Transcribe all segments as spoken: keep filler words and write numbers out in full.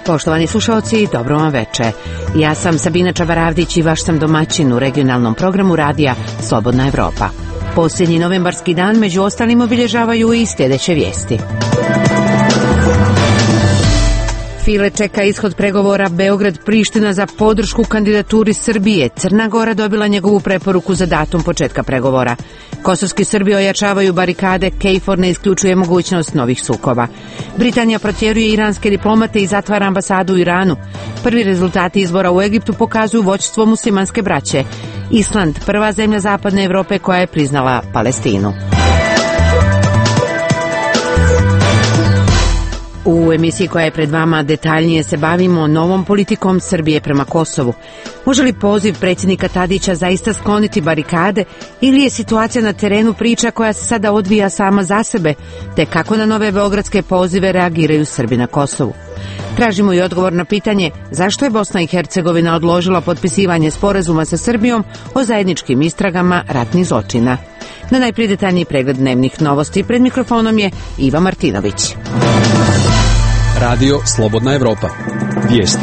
Poštovani slušalci, dobro vam veče. Ja sam Sabina Čavaravdić i vaš sam domaćin u regionalnom programu radija Slobodna Evropa. Posljednji novembarski dan među ostalim obilježavaju i sljedeće vijesti. File čeka ishod pregovora Beograd-Priština za podršku kandidaturi Srbije. Crna Gora dobila njegovu preporuku za datum početka pregovora. Kosovski Srbi ojačavaju barikade, KFOR ne isključuje mogućnost novih sukoba. Britanija protjeruje iranske diplomate i zatvara ambasadu u Iranu. Prvi rezultati izbora u Egiptu pokazuju vođstvo muslimanske braće. Island, prva zemlja zapadne Evrope koja je priznala Palestinu. U emisiji koja je pred vama detaljnije se bavimo novom politikom Srbije prema Kosovu. Može li poziv predsjednika Tadića zaista skloniti barikade ili je situacija na terenu priča koja se sada odvija sama za sebe, te kako na nove beogradske pozive reagiraju Srbi na Kosovu? Tražimo i odgovor na pitanje zašto je Bosna i Hercegovina odložila potpisivanje sporazuma sa Srbijom o zajedničkim istragama ratnih zločina. Na najprije detaljniji pregled dnevnih novosti pred mikrofonom je Iva Martinović. Radio Slobodna Evropa. Vijesti.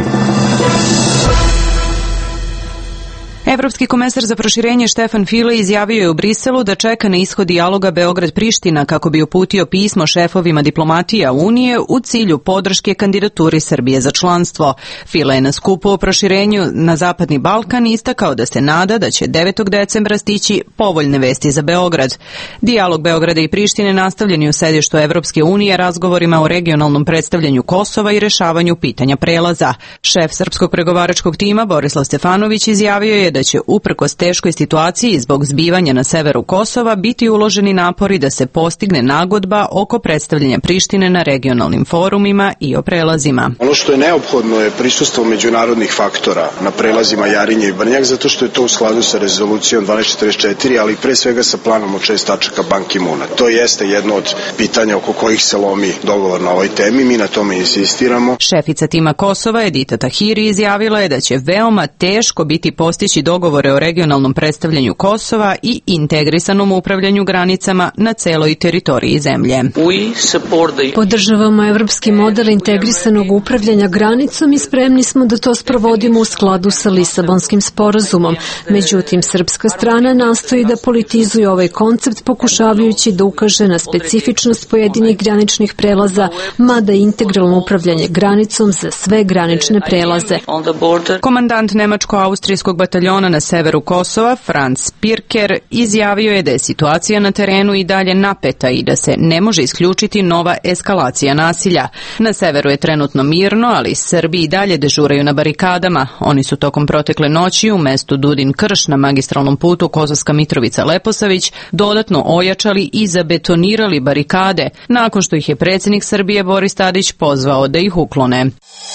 Evropski komesar za proširenje Štefan File izjavio je u Briselu da čeka na ishod dijaloga Beograd-Priština kako bi uputio pismo šefovima diplomatija Unije u cilju podrške kandidaturi Srbije za članstvo. File je na skupu o proširenju na Zapadni Balkan istakao da se nada da će devetog decembra stići povoljne vesti za Beograd. Dijalog Beograda i Prištine nastavljen je u sedištu Evropske unije razgovorima o regionalnom predstavljanju Kosova i rešavanju pitanja prelaza. Šef srpskog pregovaračkog tima Borislav Stefanović izjavio je da će uprkos teškoj situaciji zbog zbivanja na severu Kosova biti uloženi napori da se postigne nagodba oko predstavljanja Prištine na regionalnim forumima i o prelazima. Ono što je neophodno je prisustvo međunarodnih faktora na prelazima Jarinje i Brnjak, zato što je to u skladu sa rezolucijom dvanaest četrdeset četiri, ali pre svega sa planom od šest tačaka Ban Ki-moona. To jeste jedno od pitanja oko kojih se lomi dogovor na ovoj temi, mi na tome insistiramo. Šefica tima Kosova Edita Tahiri izjavila je da će veoma teško biti postići dogovore o regionalnom predstavljanju Kosova i integrisanom upravljanju granicama na celoj teritoriji zemlje. Podržavamo evropski model integrisanog upravljanja granicom i spremni smo da to sprovodimo u skladu sa Lisabonskim sporazumom. Međutim, srpska strana nastoji da politizuje ovaj koncept pokušavajući da ukaže na specifičnost pojedinih graničnih prelaza, mada integralno upravljanje granicom za sve granične prelaze. Komandant nemačko-austrijskog bataljona na severu Kosova, Franz Pirker, izjavio je da je situacija na terenu i dalje napeta i da se ne može isključiti nova eskalacija nasilja. Na severu je trenutno mirno, ali Srbi i dalje dežuraju na barikadama. Oni su tokom protekle noći u mestu Dudin Krš na magistralnom putu Kosovska Mitrovica-Leposavić dodatno ojačali i zabetonirali barikade, nakon što ih je predsjednik Srbije Boris Tadić pozvao da ih uklone.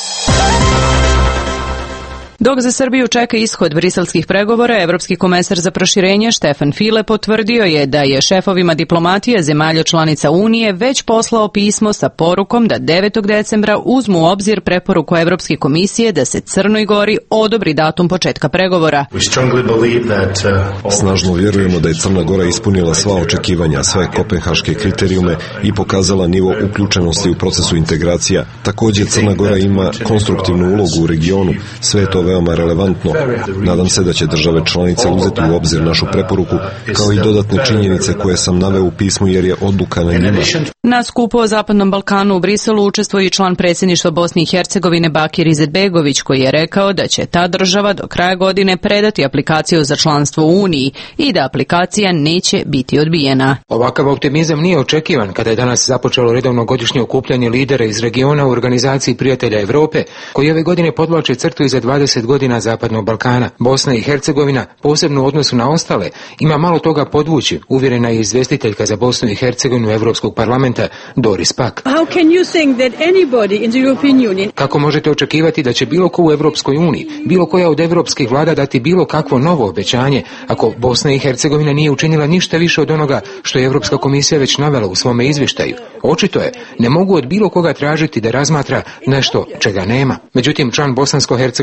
Dok za Srbiju čeka ishod briselskih pregovora, evropski komesar za proširenje Štefan File potvrdio je da je šefovima diplomatije zemalja članica Unije već poslao pismo sa porukom da devetog decembra uzmu u obzir preporuku Evropske komisije da se Crnoj Gori odobri datum početka pregovora. Snažno vjerujemo da je Crna Gora ispunila sva očekivanja, sve kopenhaške kriterijume i pokazala nivo uključenosti u procesu integracija. Također Crna Gora ima konstruktivnu ulogu u regionu, sve je to veoma relevantno. Nadam se da će države članice uzeti u obzir našu preporuku, kao i dodatne činjenice koje sam naveo u pismu jer je odluka na njima. Na skupu o Zapadnom Balkanu u Briselu učestvuje i član predsjedništva Bosne i Hercegovine Bakir Izetbegović, koji je rekao da će ta država do kraja godine predati aplikaciju za članstvo u Uniji i da aplikacija neće biti odbijena. Ovakav optimizam nije očekivan kada je danas započelo redovno godišnje okupljanje lidera iz regiona u organizaciji Prijatelja Evrope, koji ove godine podvlače crtu iza dvadeset godina Zapadnog Balkana. Bosna i Hercegovina, posebno u odnosu na ostale, ima malo toga podvući, uvjerena je izvjestiteljka za Bosnu i Hercegovinu Evropskog parlamenta Doris Pack. Kako možete očekivati da će bilo ko u Evropskoj uniji, bilo koja od evropskih vlada dati bilo kakvo novo obećanje, ako Bosna i Hercegovina nije učinila ništa više od onoga što je Evropska komisija već navela u svome izvještaju? Očito je, ne mogu od bilo koga tražiti da razmatra nešto čega nema. Međutim, član bosansko-hercegovačkog predsjednika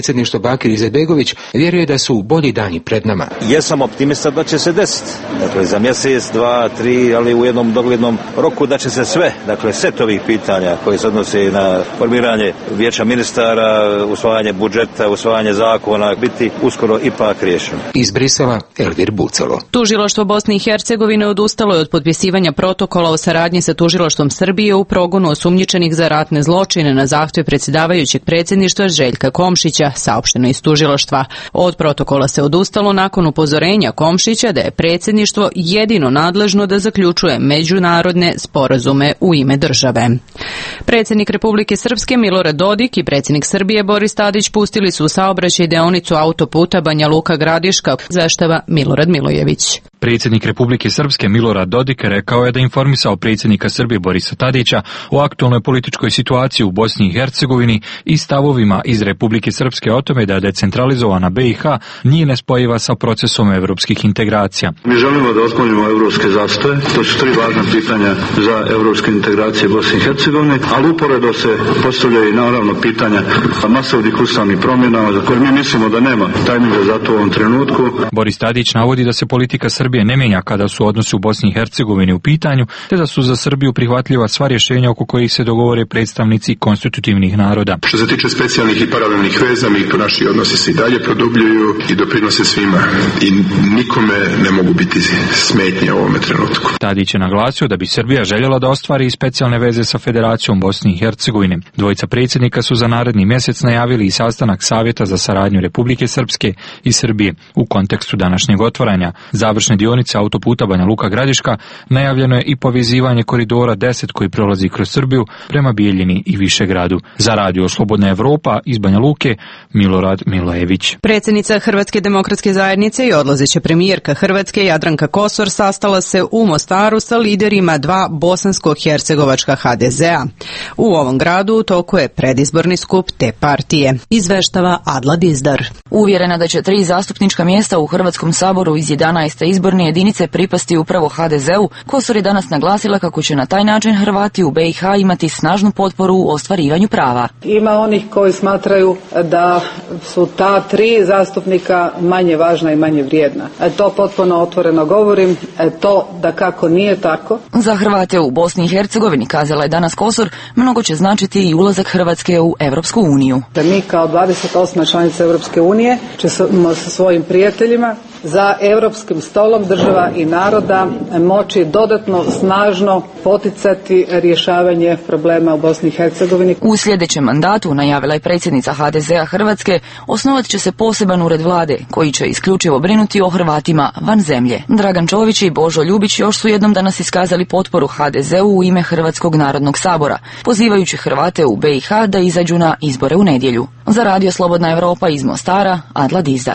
predsjedništvo Bakir Izetbegović vjeruje da su bolji dani pred nama. Jesam optimista da će se desiti. Dakle, za mjesec, dva, tri, ali u jednom doglednom roku da će se sve, dakle, set ovih pitanja koji se odnose na formiranje vijeća ministara, usvajanje budžeta, usvajanje zakona, biti uskoro ipak riješeno. Iz Brisela, Elvir Bucalo. Tužilaštvo Bosne i Hercegovine odustalo je od potpisivanja protokola o saradnji sa tužilaštvom Srbije u progonu osumnjičenih za ratne zločine na zahtjev predsjedavajućeg predsjedništva Željka Komšića, saopšteno iz tužilaštva. Od protokola se odustalo nakon upozorenja Komšića da je predsjedništvo jedino nadležno da zaključuje međunarodne sporazume u ime države. Predsjednik Republike Srpske Milorad Dodik i predsjednik Srbije Boris Tadić pustili su u saobraćaj deonicu autoputa Banja Luka Gradiška, izveštava Milorad Milojević. Predsjednik Republike Srpske Milorad Dodik rekao je da informisao predsjednika Srbije Borisa Tadića o aktualnoj političkoj situaciji u Bosni i Hercegovini i stavovima iz Republike Srpske o tome da decentralizovana B i H nije nespojiva sa procesom evropskih integracija. Mi želimo da otklonimo evropske zastoje, to su tri važna pitanja za evropske integracije Bosne i Hercegovine, ali uporedo se postavljaju i naravno pitanja masovnih ustavnih promjena za koje mi mislimo da nema tajminga za to u ovom trenutku. Boris Tadić navodi da se politika Srbije ne mijenja kada su odnosi u Bosni i Hercegovini u pitanju, te da su za Srbiju prihvatljiva sva rješenja oko kojih se dogovore predstavnici konstitutivnih naroda. Što se tiče specijalnih i paralelnih veza, mi to naši odnosi se i dalje produbljuju i doprinose svima i nikome ne mogu biti smetnje u ovome trenutku. Tadić je naglasio da bi Srbija željela da ostvari i specijalne veze sa Federacijom Bosne i Hercegovine. Dvojica predsjednika su za naredni mjesec najavili i sastanak Savjeta za saradnju Republike Srpske i Srbije u kontekstu današnjeg otvaranja završne dionice autoputa Banja Luka Gradiška. Najavljeno je i povezivanje koridora deset koji prolazi kroz Srbiju prema Bijeljini i Višegradu. Za radio Slobodna Evropa iz Banja Luke, Milorad Milojević. Predsjednica Hrvatske demokratske zajednice i odlazeća premijerka Hrvatske Jadranka Kosor sastala se u Mostaru sa liderima dva bosansko-hercegovačka H D Z a. U ovom gradu u toku je predizborni skup te partije, izveštava Adla Dizdar. Uvjerena da će tri zastupnička mjesta u Hrvatskom saboru iz jedanaeste izborne jedinice pripasti upravo H D Z u, Kosor je danas naglasila kako će na taj način Hrvati u B i H imati snažnu potporu u ostvarivanju prava. Ima onih koji smatraju da su ta tri zastupnika manje važna i manje vrijedna. E, to potpuno otvoreno govorim, e, to da kako nije tako. Za Hrvate u Bosni i Hercegovini, kazala je danas Kosor, mnogo će značiti i ulazak Hrvatske u Europsku uniju. Da mi kao dvadeset osma članica Europske unije ćemo sa svojim prijateljima za europskim stolom država i naroda moći dodatno snažno poticati rješavanje problema u Bosni i Hercegovini. U sljedećem mandatu, najavila je predsjednica H D Z a Hrvatske, osnovat će se poseban ured vlade koji će isključivo brinuti o Hrvatima van zemlje. Dragan Čović i Božo Ljubić još su jednom danas iskazali potporu H D Z u u ime Hrvatskog narodnog sabora, pozivajući Hrvate u B i H da izađu na izbore u nedjelju. Za radio Slobodna Evropa iz Mostara, Adla Dizdar.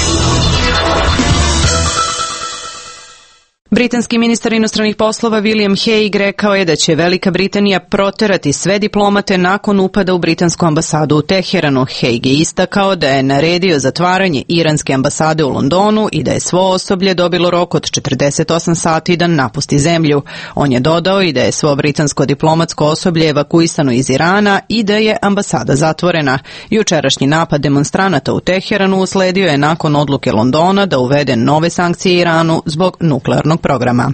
Britanski ministar inostranih poslova William Hague rekao je da će Velika Britanija proterati sve diplomate nakon upada u britansku ambasadu u Teheranu. Hague je istakao da je naredio zatvaranje iranske ambasade u Londonu i da je svo osoblje dobilo rok od četrdeset osam sati da napusti zemlju. On je dodao i da je svo britansko diplomatsko osoblje evakuisano iz Irana i da je ambasada zatvorena. Jučerašnji napad demonstranata u Teheranu usledio je nakon odluke Londona da uvede nove sankcije Iranu zbog nuklearnog programa.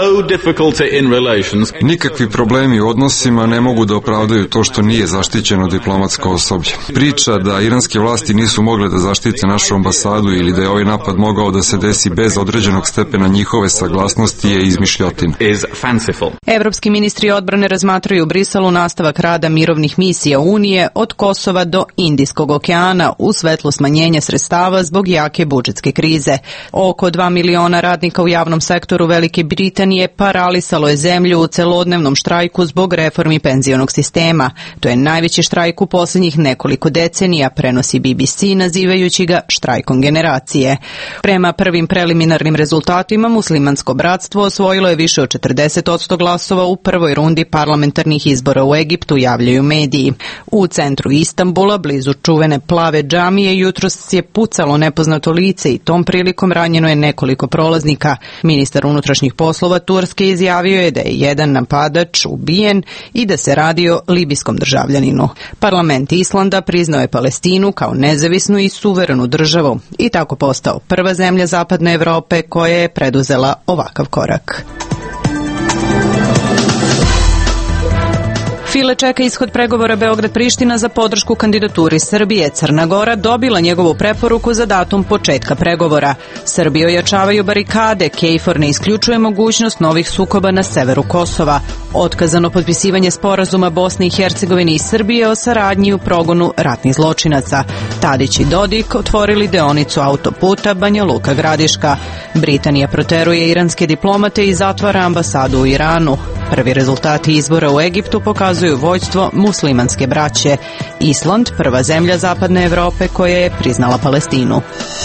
Nikakvi problemi u odnosima ne mogu da opravdaju to što nije zaštićeno diplomatsko osoblje. Priča da iranske vlasti nisu mogle da zaštite našu ambasadu ili da je ovaj napad mogao da se desi bez određenog stepena njihove saglasnosti je izmišljotina. Evropski ministri odbrane razmatraju u Briselu nastavak rada mirovnih misija Unije od Kosova do Indijskog okeana u svetlu smanjenja sredstava zbog jake budžetske krize. Oko dva miliona radnika u javnom sektoru Velike Britanije paralisalo je zemlju u celodnevnom štrajku zbog reformi penzionog sistema. To je najveći štrajk u posljednjih nekoliko decenija, prenosi B B C nazivajući ga štrajkom generacije. Prema prvim preliminarnim rezultatima muslimansko bratstvo osvojilo je više od četrdeset posto glasova u prvoj rundi parlamentarnih izbora u Egiptu, javljaju mediji. U centru Istanbula, blizu čuvene plave džamije, jutros je pucalo nepoznato lice i tom prilikom ranjeno je nekoliko prolaznika. Ministar ministar unutrašnjih poslova Turske izjavio je da je jedan napadač ubijen i da se radi o libijskom državljaninu. Parlament Islanda priznao je Palestinu kao nezavisnu i suverenu državu i tako postao prva zemlja zapadne Evrope koja je preduzela ovakav korak. File čeka ishod pregovora Beograd-Priština za podršku kandidaturi Srbije. Crna Gora dobila njegovu preporuku za datum početka pregovora. Srbiji ojačavaju barikade, KFOR ne isključuje mogućnost novih sukoba na severu Kosova. Otkazano potpisivanje sporazuma Bosne i Hercegovine i Srbije o saradnji u progonu ratnih zločinaca. Tadić i Dodik otvorili deonicu autoputa Banja Luka-Gradiška. Britanija proteruje iranske diplomate i zatvara ambasadu u Iranu. Prvi rezultati izbora u Egiptu pokazuju vođstvo muslimanske braće. Island, prva zemlja zapadne Evrope koja je priznala Palestinu.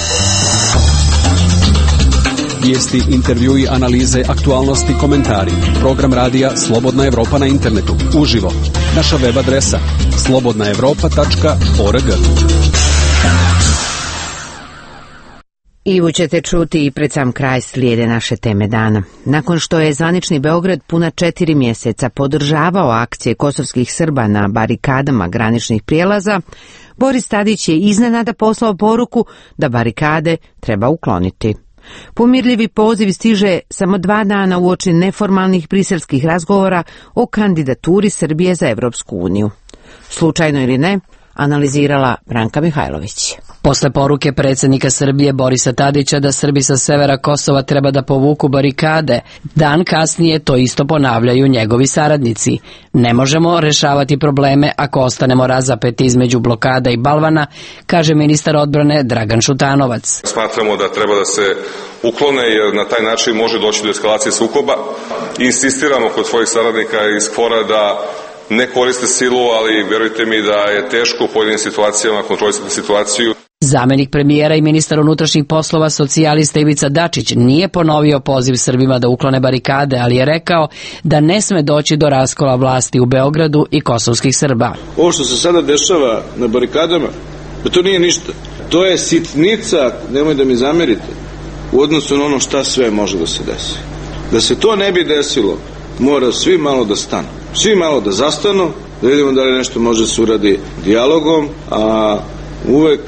Vijesti, intervjui, analize, aktualnosti, komentari. Program radija Slobodna Evropa na internetu. Uživo. Naša web adresa slobodna evropa tačka org. Ivu ćete čuti i pred sam kraj slijede naše teme dana. Nakon što je zvanični Beograd puna četiri mjeseca podržavao akcije kosovskih Srba na barikadama graničnih prijelaza, Boris Tadić je iznenada poslao poruku da barikade treba ukloniti. Pomirljivi poziv stiže samo dva dana uoči neformalnih briselskih razgovora o kandidaturi Srbije za Evropsku uniju. Slučajno ili ne, analizirala Branka Mihajlović. Posle poruke predsjednika Srbije Borisa Tadića da Srbi sa severa Kosova treba da povuku barikade, dan kasnije to isto ponavljaju njegovi saradnici. Ne možemo rešavati probleme ako ostanemo razapeti između blokada i balvana, kaže ministar odbrane Dragan Šutanovac. Smatramo da treba da se uklone jer na taj način može doći do eskalacije sukoba. Insistiramo kod svojih saradnika iz KFOR-a da ne koriste silu, ali vjerujte mi da je teško u pojedinim situacijama kontrolisati situaciju. Zamenik premijera i ministar unutrašnjih poslova socijalista Ivica Dačić nije ponovio poziv Srbima da uklone barikade, ali je rekao da ne sme doći do raskola vlasti u Beogradu i kosovskih Srba. Ovo što se sada dešava na barikadama, pa to nije ništa. To je sitnica, nemoj da mi zamerite, u odnosu na ono šta sve može da se desi. Da se to ne bi desilo, mora svi malo da stanu. Svi malo da zastanu, da vidimo da li nešto može se uradi dijalogom, a uvek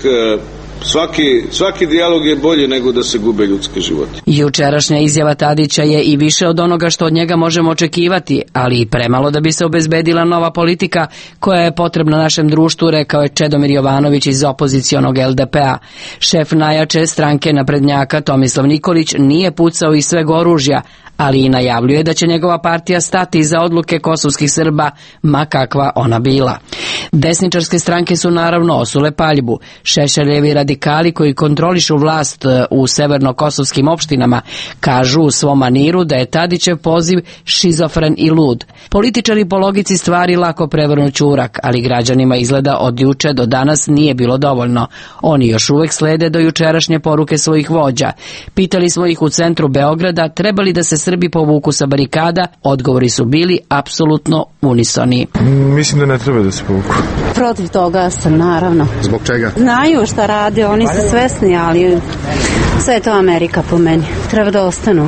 svaki, svaki dijalog je bolji nego da se gube ljudske živote. Jučerašnja izjava Tadića je i više od onoga što od njega možemo očekivati, ali i premalo da bi se obezbedila nova politika koja je potrebna našem društvu, rekao je Čedomir Jovanović iz opozicionog L D P-a. Šef najjače stranke naprednjaka Tomislav Nikolić nije pucao iz sveg oružja, ali i najavljuje da će njegova partija stati iza odluke kosovskih Srba, ma kakva ona bila. Desničarske stranke su naravno osule paljbu. Šešeljevi radikali koji kontrolišu vlast u severno-kosovskim opštinama kažu u svom maniru da je Tadićev poziv šizofren i lud. Političari po logici stvari lako prevrnu ćurak, ali građanima izgleda od juče do danas nije bilo dovoljno. Oni još uvek slede do jučerašnje poruke svojih vođa. Pitali smo ih u centru Beograda trebali da se Srbi povuku sa barikada, odgovori su bili apsolutno unisoni. Mislim da ne treba da se povuku. Protiv toga sam, naravno. Zbog čega? Znaju šta rade, oni su svesni, ali sve je to Amerika po meni. Treba da ostanu.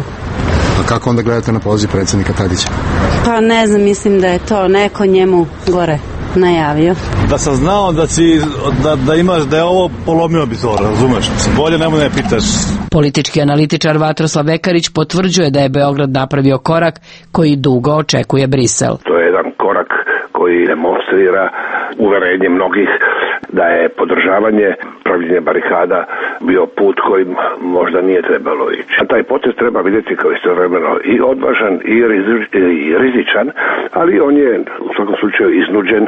A kako onda gledate na poziv predsjednika Tadića? Pa ne znam, mislim da je to neko njemu gore najavio. Da sam znao da, si, da, da imaš, da je ovo polomio bi to, razumeš? Bolje nemo ne pitaš. Politički analitičar Vatroslav Vekarić potvrđuje da je Beograd napravio korak koji dugo očekuje Brisel. To je jedan korak koji demonstrira uverenje mnogih da je podržavanje pravljenja barikada bio put kojim možda nije trebalo ići. A taj potez treba vidjeti kao istovremeno i odvažan i, rizi, i rizičan, ali on je u svakom slučaju iznuđen e,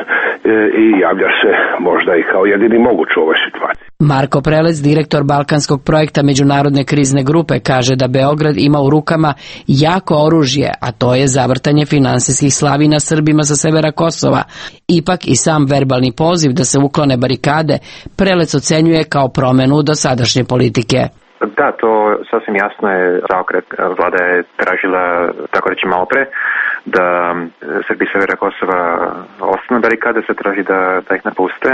i javlja se možda i kao jedini moguć u ovoj situaciji. Marko Prelec, direktor Balkanskog projekta Međunarodne krizne grupe, kaže da Beograd ima u rukama jako oružje, a to je zavrtanje finansijskih slavina Srbima sa severa Kosova. Ipak i sam verbalni poziv da se uklone barikade Prelec ocenjuje kao promenu dosadašnje politike. Da, to sasvim jasno je zaokret. Vlada je tražila, tako reći malo pre, da Srbi severa Kosova ostanu barikade, se traži da, da ih napuste.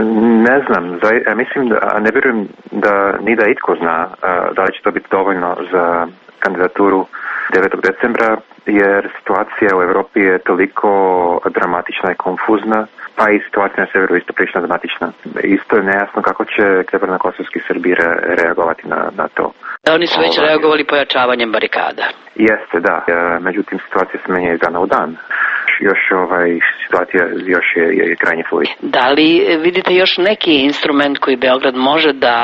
Ne znam, ja mislim, da, ne vjerujem da ni da itko zna da li će to biti dovoljno za kandidaturu devetog decembra, jer situacija u Europi je toliko dramatična i konfuzna, pa i situacija na severu isto prilično dramatična. Isto je nejasno kako će Severno-kosovski Srbi re, reagovati na, na to. Oni su već reagovali pojačavanjem barikada. Jeste, da. Međutim, situacija se menja iz dana u dan. Još ovaj, situacija još je, je krajnje fluidna. Da li vidite još neki instrument koji Beograd može da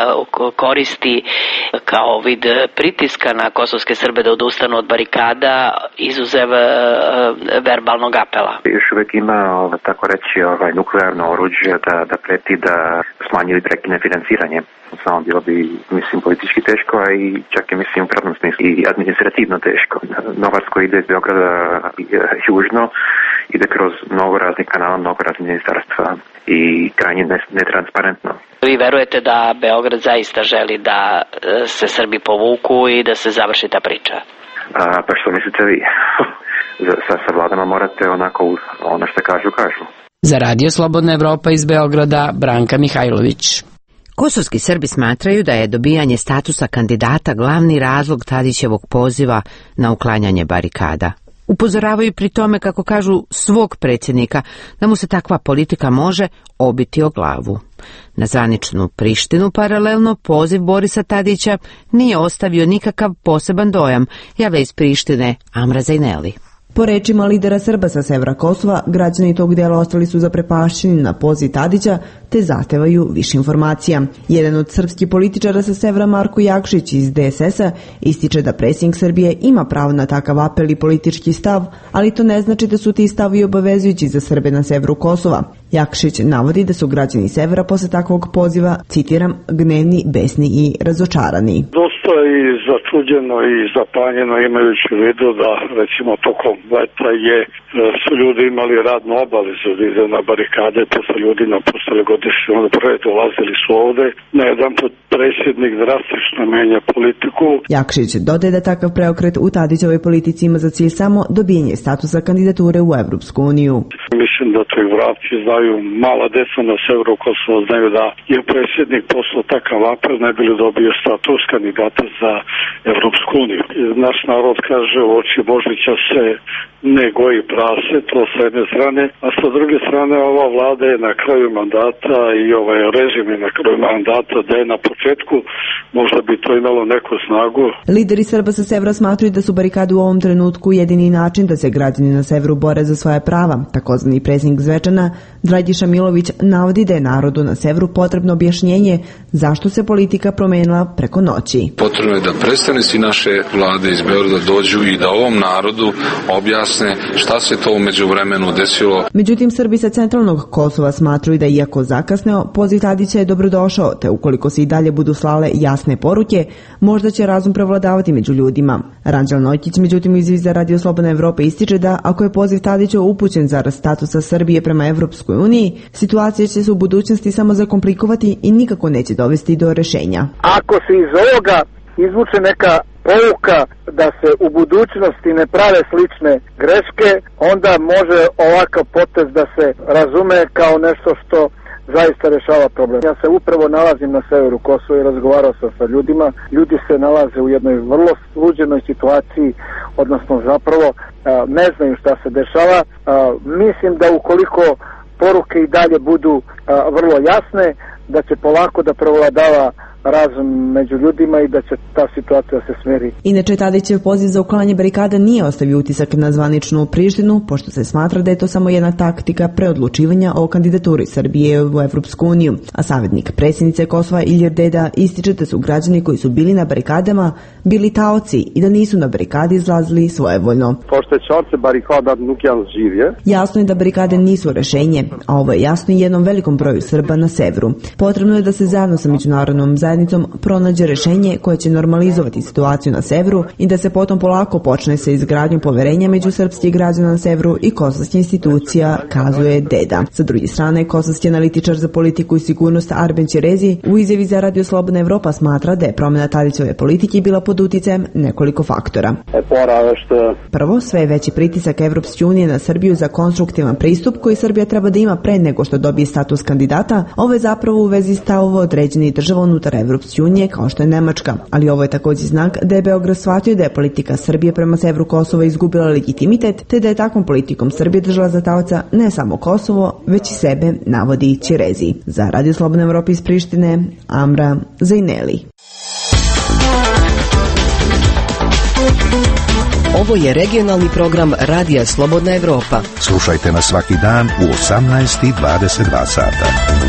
koristi kao vid pritiska na kosovske Srbe da odustanu od barikada, izuzev uh, verbalnog apela? Još uvijek ima, ovaj, tako reći, ovaj, nuklearno oruđe da, da preti da smanji ili prekine financiranje. Samo bilo bi, mislim, politički teško, a i čak i, mislim, u pravnom smislu i administrativno teško. Novac koji ide iz Beograda južno ide kroz mnogo raznih kanala, mnogo raznih ministarstva i krajnje netransparentno. Vi verujete da Beograd zaista želi da se Srbi povuku i da se završi ta priča? A, pa što mislite vi? sa, sa vladama morate onako ono što kažu, kažu. Za Radio Slobodna Evropa iz Beograda, Branka Mihajlović. Kosovski Srbi smatraju da je dobijanje statusa kandidata glavni razlog Tadićevog poziva na uklanjanje barikada. Upozoravaju pri tome, kako kažu, svog predsjednika, da mu se takva politika može obiti o glavu. Na zvaničnu Prištinu paralelno poziv Borisa Tadića nije ostavio nikakav poseban dojam, javlja iz Prištine Amra Zajneli. Po rečima lidera Srba sa severa Kosova, građani tog dela ostali su zaprepašćeni na poziv Tadića te zahtevaju više informacija. Jedan od srpskih političara sa severa, Marko Jakšić iz D S S-a, ističe da predsjednik Srbije ima pravo na takav apel i politički stav, ali to ne znači da su ti stavi obavezujući za Srbe na severu Kosova. Jakšić navodi da su građani severa posle takvog poziva, citiram, gnevni, besni i razočarani. Dosta i začuđeno i zapanjeno, imajući u vidu da recimo tokom leta je su ljudi imali radnu obavezu da ide na barikade, pa su ljudi napustili godišnje odmore, dolazili su ovde. Na jedan put predsjednik drastično menja politiku. Jakšić dodaje da takav preokret u Tadićevoj politici ima za cilj samo dobijanje statusa kandidature u Evropsku uniju. Mislim da to i vrapci znaju, mala deca na severu Kosova znaju da je predsjednik poslao takav apel, ne bi li dobio status kandidata za Evropsku uniju. Naš narod kaže, u oči Božića se ne goji prase, to sa jedne strane, a sa druge strane ova vlada je na kraju mandata i ovaj režim je na kraju mandata, da je na početku, možda bi to imalo neku snagu. Lideri Srba sa severa smatruju da su barikade u ovom trenutku jedini način da se građani na severu bore za svoje prava. Takozvani predsjednik Zvečana, Dragiša Milović, navodi da je narodu na severu potrebno objašnjenje zašto se politika promenila preko noći. Potrebno je da predstavnici naše vlade iz Beograda dođu i da ovom narodu objasne šta se to u međuvremenu desilo. Međutim, Srbi sa centralnog Kosova smatruju da iako zakasneo, poziv Tadića je dobrodošao, te ukoliko se i dalje budu slale jasne poruke, možda će razum prevladavati među ljudima. Ranđel Nojkić, međutim, iz za Radio Slobodna Evropa ističe da ako je poziv Tadića upućen za statusa Srbije prema Evropskoj uniji, situacija će se u budućnosti samo zakomplikovati i nikako neće dovesti do rešenja. Ako se iz ovoga izvuče neka pouka da se u budućnosti ne prave slične greške, onda može ovakav potez da se razume kao nešto što zaista rešava problem. Ja se upravo nalazim na severu Kosova i razgovarao sam sa ljudima. Ljudi se nalaze u jednoj vrlo sluđenoj situaciji, odnosno zapravo ne znaju šta se dešava. Mislim da ukoliko poruke i dalje budu vrlo jasne, da će polako da prevladava razum među ljudima i da će ta situacija se smeri. Inače, Tadićev poziv za uklanjanje barikada nije ostavio utisak na zvaničnu Prištinu, pošto se smatra da je to samo jedna taktika preodlučivanja o kandidaturi Srbije u Evropsku uniju. A savjetnik predsjednice Kosova Ilir Deda ističe da su građani koji su bili na barikadama bili taoci i da nisu na barikadi izlazili svojevoljno. Jasno je da barikade nisu rešenje, a ovo je jasno i jednom velikom broju Srba na severu. Potrebno je da se zajedno sa međunarodnom zajednicom pronađe rešenje koje će normalizovati situaciju na severu i da se potom polako počne sa izgradnjom poverenja među srpskih građana na severu i kosovskih institucija, kazuje Deda. Sa druge strane, kosovski analitičar za politiku i sigurnost Arben Ćerezi u izjavi za Radio Slobodna Evropa smatra da je promjena Tadićeve politike bila pod uticajem nekoliko faktora. Prvo, sve je veći pritisak Evropske unije na Srbiju za konstruktivan pristup koji Srbija treba da ima pre nego što dobije status kandidata. Ovo je zapravo u vezi stavova određenih država unutar Evropske unije kao što je Nemačka, ali ovo je također znak da je Beograd shvatio da je politika Srbije prema severu Kosova izgubila legitimitet, te da je takvom politikom Srbije držala za taoca ne samo Kosovo, već i sebe, navodi Ćirezi. Za Radio Slobodna Evropa iz Prištine, Amra Zajneli. Ovo je regionalni program Radija Slobodna Evropa. Slušajte nas svaki dan u osamnaest i dvadeset dva sata.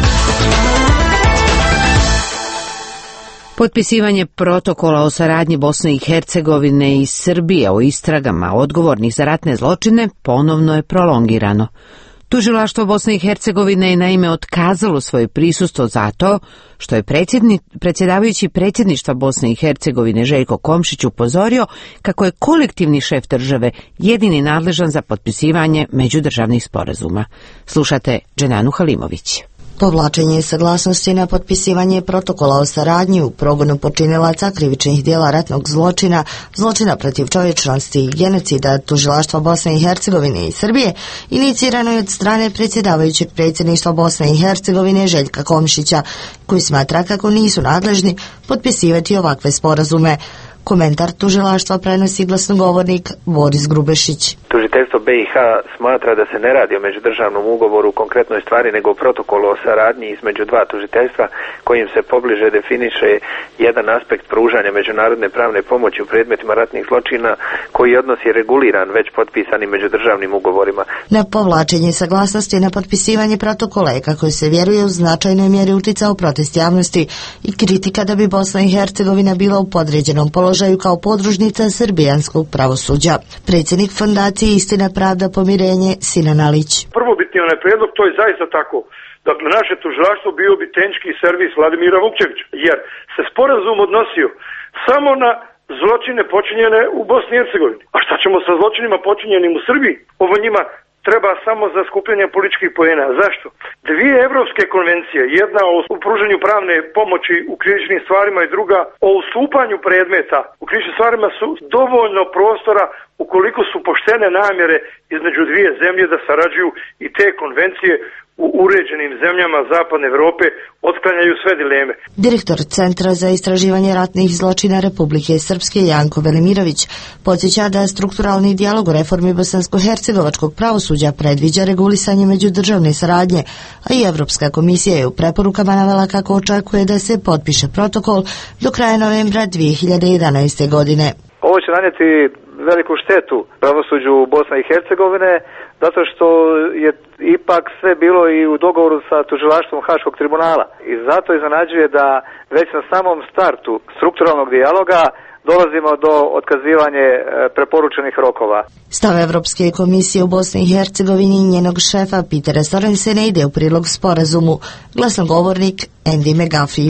Potpisivanje protokola o saradnji Bosne i Hercegovine i Srbije o istragama odgovornih za ratne zločine ponovno je prolongirano. Tužilaštvo Bosne i Hercegovine je naime otkazalo svoje prisustvo zato što je predsjedavajući predsjedništva Bosne i Hercegovine Željko Komšić upozorio kako je kolektivni šef države jedini nadležan za potpisivanje međudržavnih sporazuma. Slušate Dženanu Halimović. Povlačenje saglasnosti na potpisivanje protokola o saradnji u progonu počinilaca krivičnih dijela ratnog zločina, zločina protiv čovječnosti i genocida tužilaštva Bosne i Hercegovine i Srbije inicirano je od strane predsjedavajućeg predsjedništva Bosne i Hercegovine Željka Komšića, koji smatra kako nisu nadležni potpisivati ovakve sporazume. Komentar tužilaštva prenosi glasnogovornik Boris Grubešić. Tužiteljstvo B i H smatra da se ne radi o međudržavnom ugovoru u konkretnoj stvari, nego o protokolu o saradnji između dva tužiteljstva kojim se pobliže definiše jedan aspekt pružanja međunarodne pravne pomoći u predmetima ratnih zločina koji odnos je reguliran već potpisanim međudržavnim ugovorima. Na povlačenje saglasnosti na potpisivanje protokola je, kako se vjeruje, u značajnoj mjeri uticao protest javnosti i kritika da bi Bosna i Hercegovina bila u podređenom položaju kao podružnica srbijanskog pravosuđa. Predsjednik fondacije Istina, pravda, pomirenje Sinan Alić. Prvobitni onaj prijedlog, to je zaista tako. Dakle, naše tužilaštvo bio bi tehnički servis Vladimira Vukčevića, jer se sporazum odnosio samo na zločine počinjene u Bosni i Hercegovini. A šta ćemo sa zločinima počinjenim u Srbiji? Ovo njima treba samo za skupljanje političkih poena. Zašto? Dvije evropske konvencije, jedna o pružanju pravne pomoći u krivičnim stvarima i druga o ustupanju predmeta u krivičnim stvarima su dovoljno prostora ukoliko su poštene namjere između dvije zemlje da sarađuju i te konvencije u uređenim zemljama Zapadne Evrope otklanjaju sve dileme. Direktor Centra za istraživanje ratnih zločina Republike Srpske Janko Velimirović podsjeća da strukturalni dijalog o reformi bosansko-hercegovačkog pravosuđa predviđa regulisanje međudržavne saradnje, a i Evropska komisija je u preporukama navela kako očekuje da se potpiše protokol do kraja novembra dvije hiljade jedanaeste. godine. Ovo će nanijeti veliku štetu pravosuđu Bosne i Hercegovine, zato što je ipak sve bilo i u dogovoru sa tužilaštvom Haškog tribunala. I zato iznenađuje da već na samom startu strukturalnog dijaloga dolazimo do otkazivanja preporučenih rokova. Stav Evropske komisije u Bosni i Hercegovini i njenog šefa Petera Sorensena ide u prilog sporazumu. Glasnogovornik Andy McGuffey.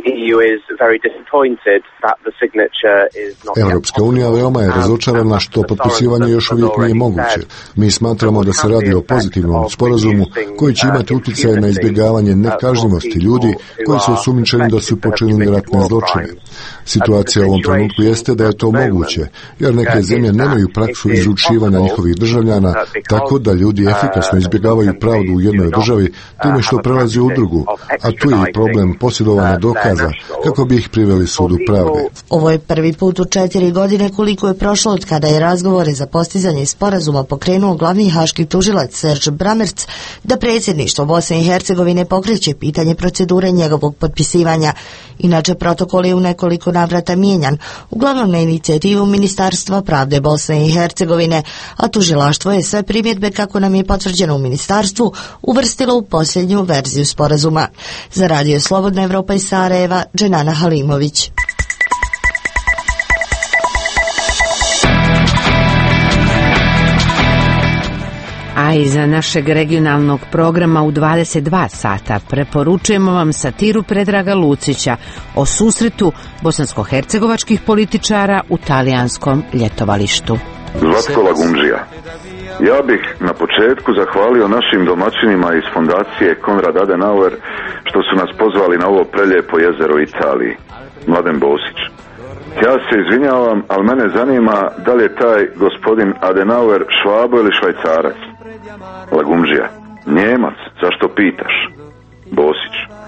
Evropska unija veoma je razočarana što potpisivanje još uvijek nije moguće. Mi smatramo da se radi o pozitivnom sporazumu koji će imati utjecaj na izbjegavanje nekažnjivosti ljudi koji su osumnjičeni da su počinili ratne zločine. Situacija u ovom trenutku jeste da je to moguće, jer neke zemlje nemaju praksu izručivanja njihovih državljana, tako da ljudi efikasno izbjegavaju pravdu u jednoj državi time što prelazi u drugu, a tu je i problem posjedovanja dokaza kako bi ih priveli sudu pravde. Ovo je prvi put u četiri godine koliko je prošlo od kada je razgovore za postizanje sporazuma pokrenuo glavni haški tužilac Serge Bramerc, da predsjedništvo Bosne i Hercegovine pokreće pitanje procedure njegovog potpisivanja. Inače, protokol je u nekoliko navrata mijenjan, uglavnom na inicijativu Ministarstva pravde Bosne i Hercegovine, a tužilaštvo je sve primjedbe, kako nam je potvrđeno u ministarstvu, uvrstilo u posljednju verziju sporazuma. Za Radio Slobodna Evropa iz Sarajeva, Dženana Halimović. A iza našeg regionalnog programa u dvadeset dva sata preporučujemo vam satiru Predraga Lucića o susretu bosansko-hercegovačkih političara u talijanskom ljetovalištu. Zlatko Lagumžija. Ja bih na početku zahvalio našim domaćinima iz fondacije Konrad Adenauer što su nas pozvali na ovo prelijepo jezero u Italiji. Mladen Bosić. Ja se izvinjavam, ali mene zanima da li je taj gospodin Adenauer Švabo ili Švajcarac. Lagumžija. Njemac, zašto pitaš? Bosić.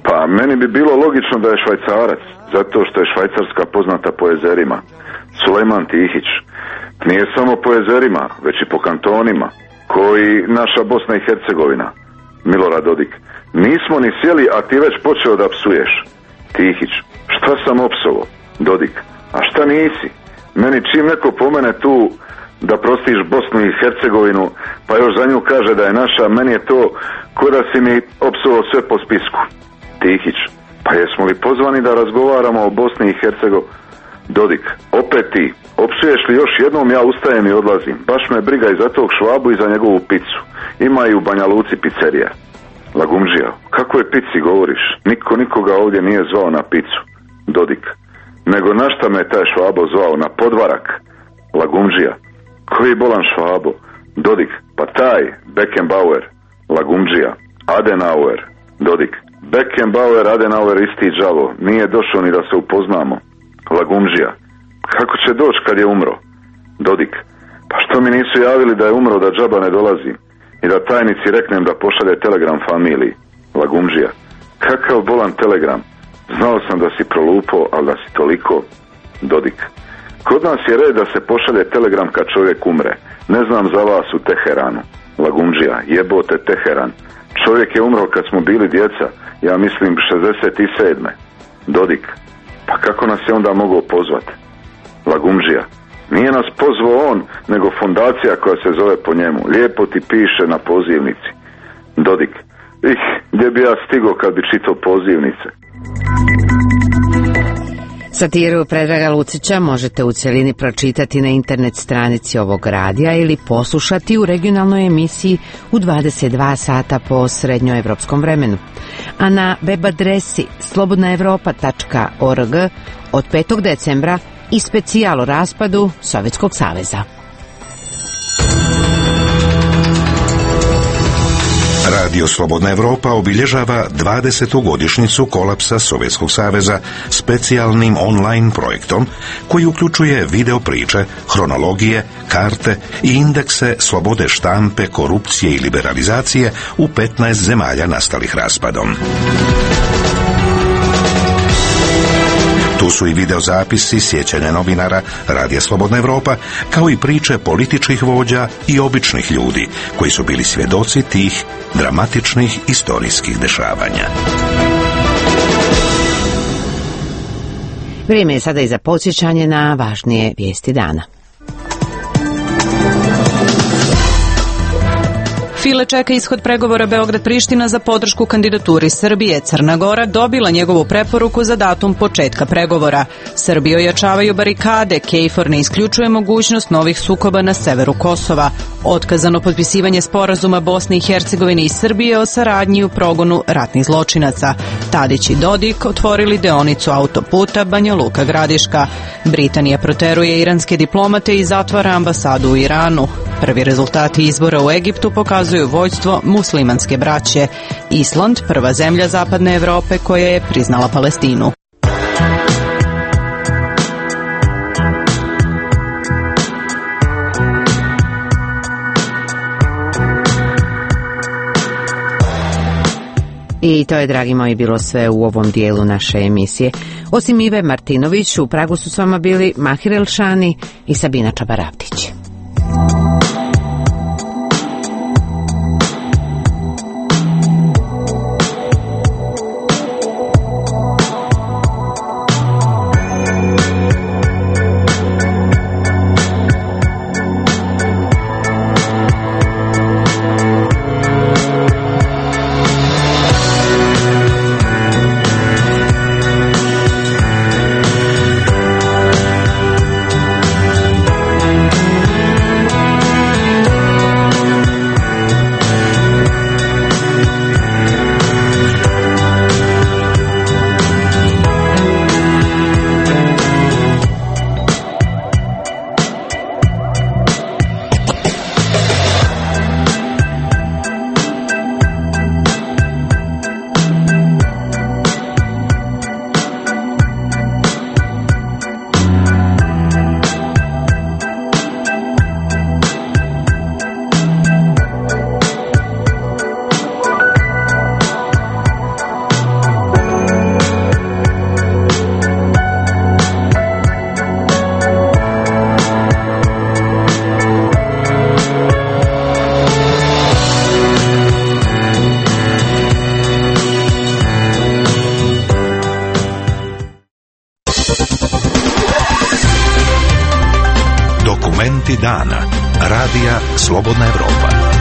Pa meni bi bilo logično da je Švajcarac, zato što je Švajcarska poznata po jezerima. Sulejman Tihić. Nije samo po jezerima, već i po kantonima, koji naša Bosna i Hercegovina. Milorad Dodik. Nismo ni sjeli, a ti već počeo da psuješ. Tihić. Šta sam opsovo? Dodik. A šta nisi? Meni čim neko pomene tu da prostiš Bosnu i Hercegovinu, pa još za nju kaže da je naša, meni je to ko da si mi opsovo sve po spisku. Tihić. Pa jesmo li pozvani da razgovaramo o Bosni i Hercegovini? Dodik. Opet ti. Opsuješ li još jednom, ja ustajem i odlazim. Baš me briga i za tog Švabu i za njegovu picu. Ima i u Banja Luci pizzerija. Lagumžija. Kako je pici govoriš? Niko nikoga ovdje nije zvao na picu. Dodik. Nego na šta me taj Švabo zvao? Na podvarak. Lagumžija. Koji bolan Švabo? Dodik. Pa taj Beckenbauer. Lagumžija. Adenauer. Dodik. Beckenbauer, Adenauer isti đavo. Nije došao ni da se upoznamo. Lagumžija. Kako će doći kad je umro? Dodik. Pa što mi nisu javili da je umro, da džaba ne dolazi i da tajnici reknem da pošalje telegram familiji? Lagumžija. Kakav bolan telegram? Znao sam da si prolupao, ali da si toliko. Dodik. Kod nas je red da se pošalje telegram kad čovjek umre. Ne znam za vas u Teheranu. Lagumžija. Jebote Teheran. Čovjek je umro kad smo bili djeca. Ja mislim šezdeset sedme. Dodik. Pa kako nas je onda mogao pozvati? Lagumžija. Nije nas pozvao on, nego fondacija koja se zove po njemu. Lijepo ti piše na pozivnici. Dodik. Ih, gdje bi ja stigao kad bi čitao pozivnice? Satiru Predraga Lucića možete u cjelini pročitati na internet stranici ovog radija ili poslušati u regionalnoj emisiji u dvadeset dva sata po srednjoevropskom vremenu. A na web adresi slobodna evropa tačka org od petog decembra i specijal o raspadu Sovjetskog saveza. Radio Slobodna Evropa obilježava dvadesetu godišnjicu kolapsa Sovjetskog saveza specijalnim online projektom koji uključuje video priče, hronologije, karte i indekse slobode štampe, korupcije i liberalizacije u petnaest zemalja nastalih raspadom. Tu su i videozapisi sjećanja novinara Radija Slobodna Evropa, kao i priče političkih vođa i običnih ljudi koji su bili svjedoci tih dramatičnih istorijskih dešavanja. Vrijeme je sada i za podsjećanje na važnije vijesti dana. File čeka ishod pregovora Beograd-Priština za podršku kandidaturi Srbije. Crna Gora dobila njegovu preporuku za datum početka pregovora. Srbiji ojačavaju barikade, KFOR ne isključuje mogućnost novih sukoba na severu Kosova. Otkazano potpisivanje sporazuma Bosne i Hercegovine i Srbije o saradnji u progonu ratnih zločinaca. Tadić i Dodik otvorili deonicu autoputa Banja Luka-Gradiška. Britanija proteruje iranske diplomate i zatvara ambasadu u Iranu. Prvi rezultati izbora u Egiptu pokazuju vođstvo muslimanske braće. Island, prva zemlja zapadne Evrope koja je priznala Palestinu. I to je, dragi moji, bilo sve u ovom dijelu naše emisije. Osim Ive Martinović, u Pragu su s vama bili Mahir Elšani i Sabina Čabaravdić. Momenti dana. Radija Slobodna Evropa.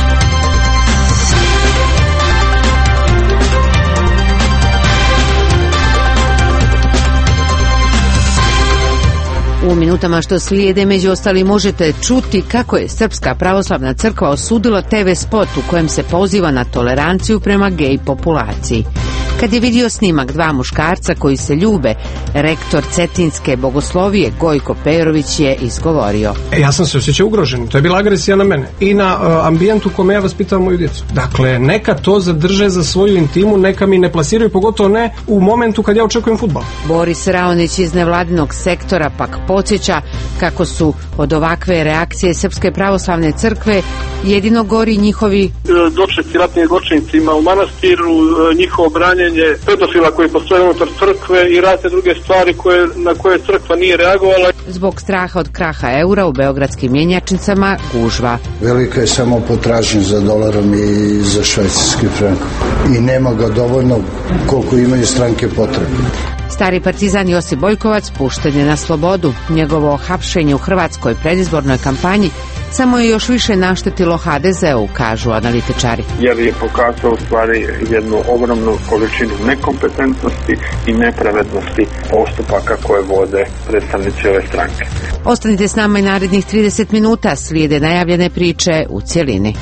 U minutama što slijede, među ostali, možete čuti kako je Srpska pravoslavna crkva osudila te ve spot u kojem se poziva na toleranciju prema gej populaciji. Kad je vidio snimak dva muškarca koji se ljube, rektor Cetinske bogoslovije Gojko Perović je izgovorio: E, ja sam se osjećao ugrožen, to je bila agresija na mene i na uh, ambijentu u kome ja vaspitavam moju djecu. Dakle, neka to zadrže za svoju intimu, neka mi ne plasiraju, pogotovo ne u momentu kad ja očekujem fudbal. Boris Raonić iz nevladinog sektora pak podsjeća kako su od ovakve reakcije Srpske pravoslavne crkve jedino gori njihovi dočeci ratnih zločincima u manastiru, njihovo branjenje pedofila koji postoje unutar crkve i razne druge stvari koje, na koje crkva nije reagovala. Zbog straha od kraha eura u beogradskim mjenjačnicama gužva. Velika je samo potražnja za dolarom i za švajcarski frankom. I nema ga dovoljno koliko imaju stranke potrebne. Stari partizan Josip Bojkovac pušten je na slobodu. Njegovo hapšenje u hrvatskoj predizbornoj kampanji samo je još više naštetilo ha de zeu, kažu analitičari. Jer je pokazao u stvari jednu ogromnu količinu nekompetentnosti i nepravednosti postupaka koje vode predstavnici ove stranke. Ostanite s nama i narednih trideset minuta, slijede najavljene priče u cjelini.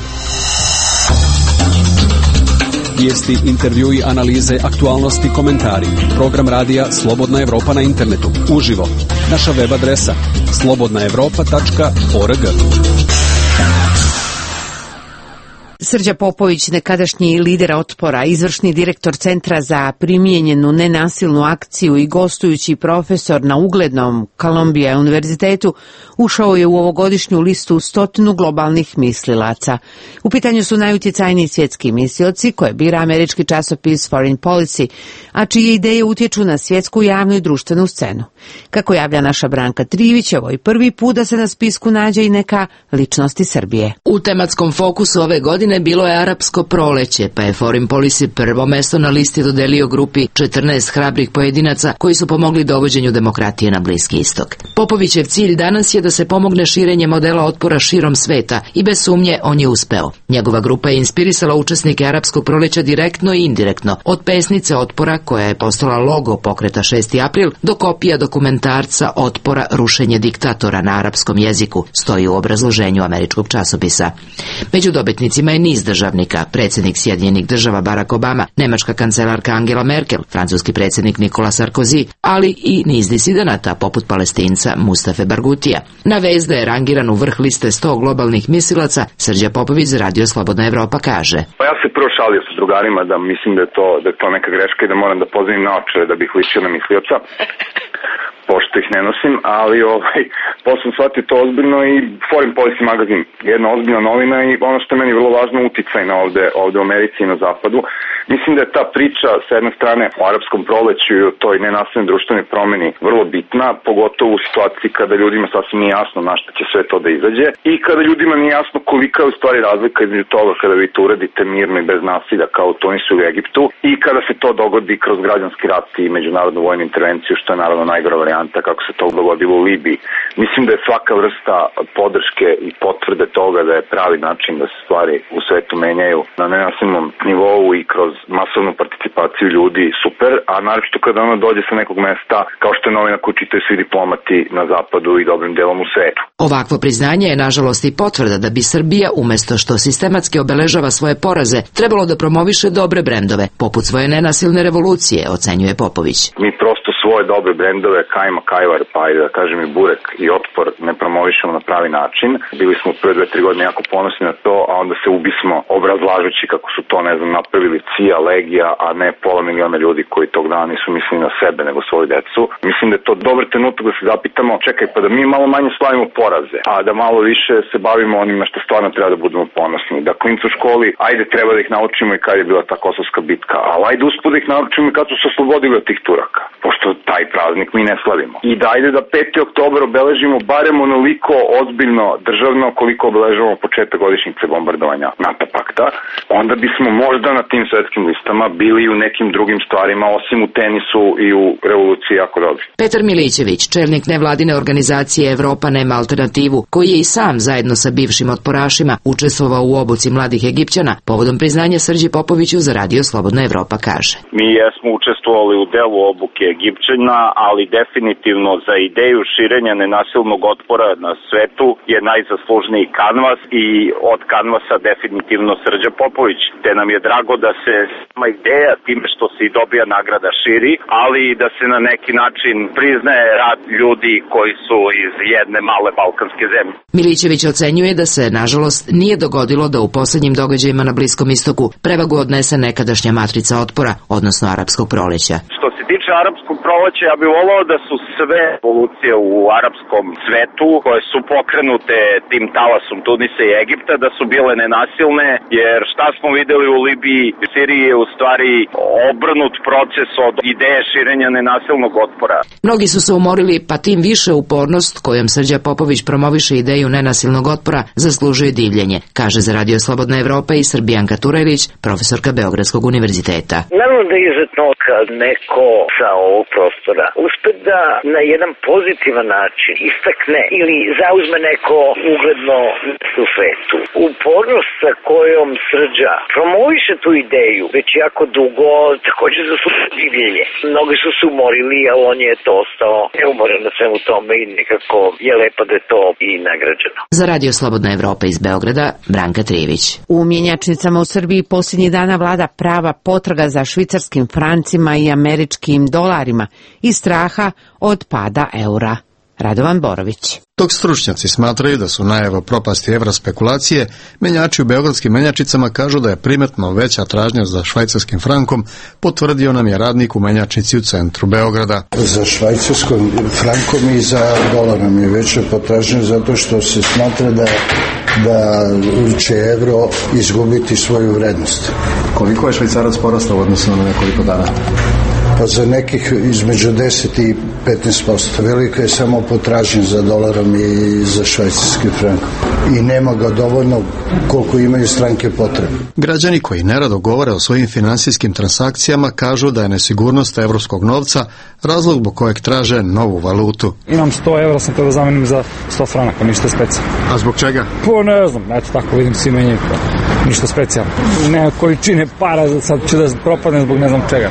Vijesti, intervjui, analize, aktualnosti, komentari. Program radija Slobodna Evropa na internetu. Uživo. Naša web adresa slobodna evropa tačka org. Srđa Popović, nekadašnji lider Otpora, izvršni direktor Centra za primijenjenu nenasilnu akciju i gostujući profesor na uglednom Columbia univerzitetu, ušao je u ovogodišnju listu stotinu globalnih mislilaca. U pitanju su najutjecajniji svjetski mislioci koje bira američki časopis Foreign Policy, a čije ideje utječu na svjetsku javnu i društvenu scenu. Kako javlja naša Branka Trivić, ovo je prvi put da se na spisku nađe i neka ličnosti Srbije. U tematskom fokusu ove godine bilo je arapsko proleće, pa je Foreign Policy prvo mesto na listi dodelio grupi četrnaest hrabrih pojedinaca koji su pomogli dovođenju demokratije na Bliski istok. Popovićev cilj danas je da se pomogne širenje modela otpora širom sveta i bez sumnje on je uspeo. Njegova grupa je inspirisala učesnike arapskog proleća direktno i indirektno, od pesnice otpora koja je postala logo pokreta šesti april do kopija dokumentarca Otpora rušenje diktatora na arapskom jeziku, stoji u obrazloženju američkog časopisa. Među dobitnicima je niz državnika, predsjednik Sjedinjenih država Barack Obama, nemačka kancelarka Angela Merkel, francuski predsjednik Nicolas Sarkozy, ali i niz disidenata poput Palestinca Mustafe Bargutija. Na vez da je rangiran u vrh liste sto globalnih mislilaca, Srđa Popović za Radio Slobodna Evropa kaže: Pa ja se prvo šalio sa drugarima da mislim da je to, da je to neka greška i da moram da pozivim naočare da bih ličio na mislioca, pošto ih ne nosim, ali ovaj, posle sam shvatio to ozbiljno i Foreign Policy magazin, jedna ozbiljna novina i ono što je meni vrlo važno, uticajna ovde, ovde u Americi i na zapadu. Mislim da je ta priča s jedne strane o arapskom proleću i o toj nenasilnoj društvenoj promeni vrlo bitna, pogotovo u situaciji kada ljudima sasvim nije jasno na šta će sve to da izađe i kada ljudima nije jasno kolika je u stvari razlika između toga kada vi to uradite mirno i bez nasilja kao u Tunisu i Egiptu i kada se to dogodi kroz građanski rat i međunarodnu vojnu intervenciju, što je naravno najgora varijanta kako se to dogodilo u Libiji. Mislim da je svaka vrsta podrške i potvrde toga da je pravi način da se stvari u svetu menjaju na nenasilnom nivou i kroz masovnu participaciju ljudi super, a naročito kada ono dođe sa nekog mesta kao što je novina koju čitaju svi diplomati na zapadu i dobrim delom u svetu. Ovakvo priznanje je nažalost i potvrda da bi Srbija, umesto što sistematski obeležava svoje poraze, trebalo da promoviše dobre brendove, poput svoje nenasilne revolucije, ocenjuje Popović. Mi prosto svoje dobre brendove, Kajma, Kajvar, pa i da kažem i Burek i Otpor ne promovišemo na pravi način. Bili smo prve dve, tri godine jako ponosni na to, a onda se ubismo obrazlažući kako su to, ne znam, napravili Cija, Legija, a ne pola miliona ljudi koji tog dana nisu mislili na sebe nego svoju decu. Mislim da je to dobar trenutak da se zapitamo, čekaj, pa da mi malo manje slavimo poraze, a da malo više se bavimo onim na što stvarno treba da budemo ponosni. Da klinci u školi, ajde treba da ih naučimo i kad je bila ta Kosovska bitka, ali ajde uspud da ih naučimo i kad su se oslobodili od tih Turaka. Pošto taj praznik mi ne slavimo. I dajde da peti oktobar obeležimo barem onoliko ozbiljno državno koliko obeležavamo početak godišnjice bombardovanja NATO pakta, onda bismo možda na tim svetskim listama bili u nekim drugim stvarima, osim u tenisu i u revoluciji jako dobri. Petar Milićević, čelnik nevladine organizacije Evropa nema alternativu, koji je i sam zajedno sa bivšim otporašima učestvovao u obuci mladih Egipćana, povodom priznanja Srđi Popoviću za Radio Slobodna Evropa kaže. Mi jesmo učestvovali u delu obuke Egipćana, ali definitivno za ideju širenja nenasilnog otpora na svetu je najzaslužniji Kanvas i od Kanvasa definitivno Srđa Popović. Te nam je drago da se sama ideja time što se i dobija nagrada širi, ali i da se na neki način priznaje rad ljudi koji su iz jedne male balkanske zemlje. Milićević ocenjuje da se, nažalost, nije dogodilo da u poslednjim događajima na Bliskom istoku prevagu odnese nekadašnja matrica otpora, odnosno arapskog proleća. Što se tiče arapskog proleća, ja bih volao da su sve revolucije u arapskom svetu koje su pokrenute tim talasom Tunisa i Egipta da su bile nenasilne, jer šta smo videli u Libiji i Siriji je u stvari obrnut proces od ideje širenja nenasilnog otpora. Mnogi su se umorili, pa tim više upornost kojom Srđa Popović promoviše ideju nenasilnog otpora zaslužuje divljenje, kaže za Radio Slobodna Evropa i Srbijanka Turajlić, profesorka Beogradskog univerziteta. Naravno da je izuzetno kad neko sa ovog prostora uspe da na jedan pozitivan način istakne ili zauzme neko ugledno mesto u svetu. Upornost sa kojom Srđa promoviše tu ideju već jako dugo također zaslužuje divljenje. Mnogi su se umorili, ali on je to ostao neumoran na svemu tome i nekako je lepo da je to i nagrađeno. Za Radio Slobodna Evropa iz Beograda, Branka Trijević. U mjenjačnicama u Srbiji posljednjih dana vlada prava potraga za švicarskim francima i američkim dolarima i straha od pada eura. Radovan Borović. Dok stručnjaci smatraju da su najave propasti evra spekulacije, menjači u beogradskim menjačicama kažu da je primetno veća tražnja za švajcarskim frankom, potvrdio nam je radnik u menjačnici u centru Beograda. Za švajcarskim frankom i za dolarom je veća potražnja zato što se smatra da, da će evro izgubiti svoju vrednost. Koliko je švajcarac porastao u odnosu na nekoliko dana? Pa za nekih između deset i petnaest posto. Velika je samo potražnja za dolarom i za švajcarskim frankom. I nema ga dovoljno koliko imaju stranke potrebe. Građani koji nerado govore o svojim finansijskim transakcijama kažu da je nesigurnost evropskog novca razlog zbog kojeg traže novu valutu. Imam sto evra, sam treba zamenim za sto franaka, ništa specijalno. A zbog čega? Pa ne znam, eto tako vidim svi menjaju, ništa specijalno. Nema količine para, sad ću da propadne zbog ne znam čega.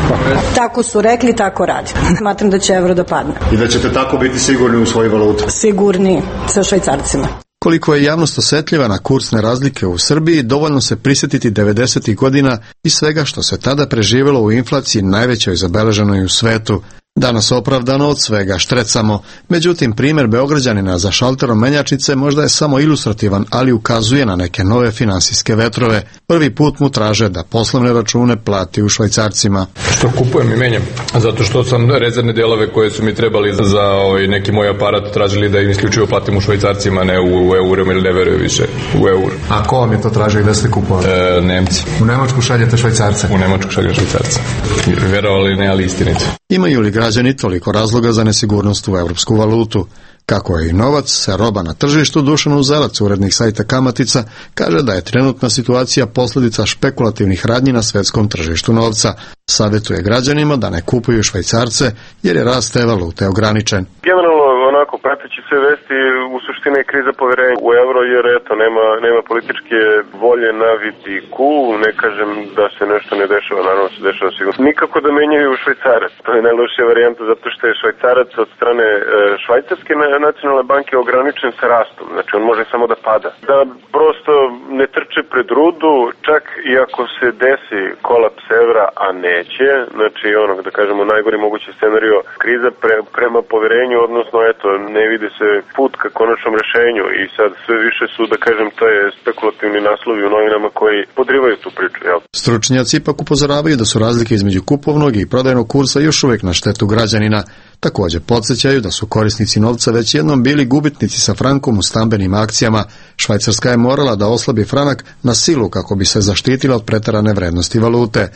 Tako su rekli, tako radi. Smatram da će evro da padne. I da ćete tako biti sigurni u svoju valutu? Sigurni sa švajcarcima. Koliko je javnost osjetljiva na kursne razlike u Srbiji, dovoljno se prisjetiti devedesetih godina i svega što se tada preživjelo u inflaciji najvećoj zabeleženoj u svetu. Danas opravdano od svega štrecamo. Međutim, primjer Beograđanina za šalterom menjačnice možda je samo ilustrativan, ali ukazuje na neke nove finansijske vetrove. Prvi put mu traže da poslovne račune plati u švajcarcima. Što kupujem i menjam? Zato što sam rezervne delove koje su mi trebali za, za ovaj, neki moj aparat tražili da im isključivo platim u švajcarcima, ne u, u eurima ili ne veruju više u eur. A ko vam je to tražio i da ste kupovali? E, Nemci. U Nemačku šaljete švajcarce? U Nemačku šaljem švajcarce. Verovali ne, ali istinicu. Imaju li građani toliko razloga za nesigurnost u evropsku valutu? Kako je i novac, se roba na tržištu, Dušan Uzelac, urednik sajta Kamatica, kaže da je trenutna situacija posljedica špekulativnih radnji na svetskom tržištu novca. Savjetuje građanima da ne kupuju švajcarce jer je rast te valute ograničen. Generalno, onako, prateći sve vesti, u suštini je kriza poverenja u euro jer eto, nema, nema političke volje na vidiku, ne kažem da se nešto ne dešava, naravno se dešava sigurno. Nikako da menjaju švajcarac, to je najlošija varijanta zato što je švajcarac od strane e, švajcarske nacionalne banke ograničen sa rastom, znači on može samo da pada. Da prosto ne trče pred rudu, čak i ako se desi kolaps evra, a neće, znači ono, da kažemo, najgori mogući scenario, kriza pre, prema poverenju, odnosno eto, ne vidi se put ka konačnom rešenju i sad sve više su, da kažem, to je spekulativni naslovi u novinama koji podrivaju tu priču, jel? Stručnjaci ipak upozoravaju da su razlike između kupovnog i prodajnog kursa još uvijek na štetu građanina. Također podsjećaju da su korisnici novca već jednom bili gubitnici sa frankom u stambenim akcijama. Švajcarska je morala da oslabi franak na silu kako bi se zaštitila od preterane vrednosti valute.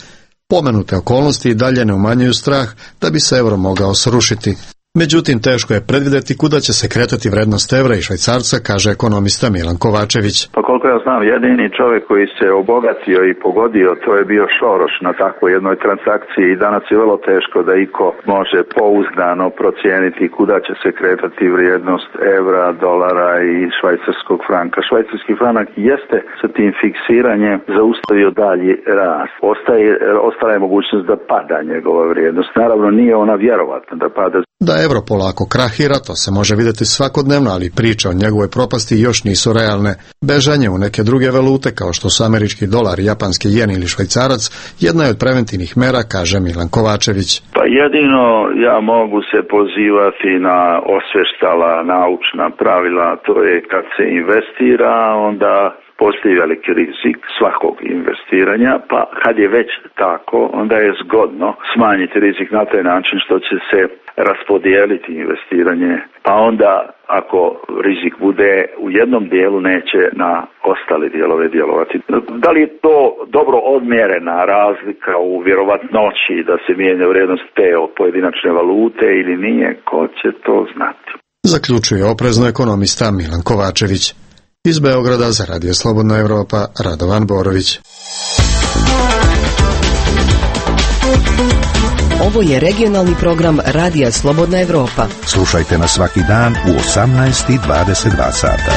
Pomenute okolnosti i dalje ne umanjuju strah da bi se euro mogao srušiti. Međutim, teško je predvidjeti kuda će se kretati vrednost evra i švajcarca, kaže ekonomista Milan Kovačević. Pa koliko ja znam, jedini čovjek koji se obogatio i pogodio, to je bio Šoroš na takvoj jednoj transakciji i danas je vrlo teško da iko može pouzdano procijeniti kuda će se kretati vrijednost evra, dolara i švajcarskog franka. Švajcarski franak jeste sa tim fiksiranjem zaustavio dalji rast. Ostaje, ostala je mogućnost da pada njegova vrijednost. Naravno, nije ona vjerovatna da pada. Da euro polako krahira, to se može vidjeti svakodnevno, ali priče o njegovoj propasti još nisu realne. Bežanje u neke druge valute, kao što su američki dolar, japanski jen ili švajcarac, jedna je od preventivnih mera, kaže Milan Kovačević. Pa jedino ja mogu se pozivati na osvještala naučna pravila, to je kad se investira, onda postoji veliki rizik svakog investiranja, pa kad je već tako, onda je zgodno smanjiti rizik na taj način što će se raspodijeliti investiranje, pa onda ako rizik bude u jednom dijelu, neće na ostali dijelove djelovati. Da li je to dobro odmjerena razlika u vjerovatnoći da se mijenja vrijednost te od pojedinačne valute ili nije, ko će to znati? Zaključuje oprezno ekonomista Milan Kovačević. Iz Beograda za Radio Slobodna Evropa, Radovan Borović. Ovo je regionalni program Radija Slobodna Evropa. Slušajte nas svaki dan u osamnaest i dvadeset dva sata.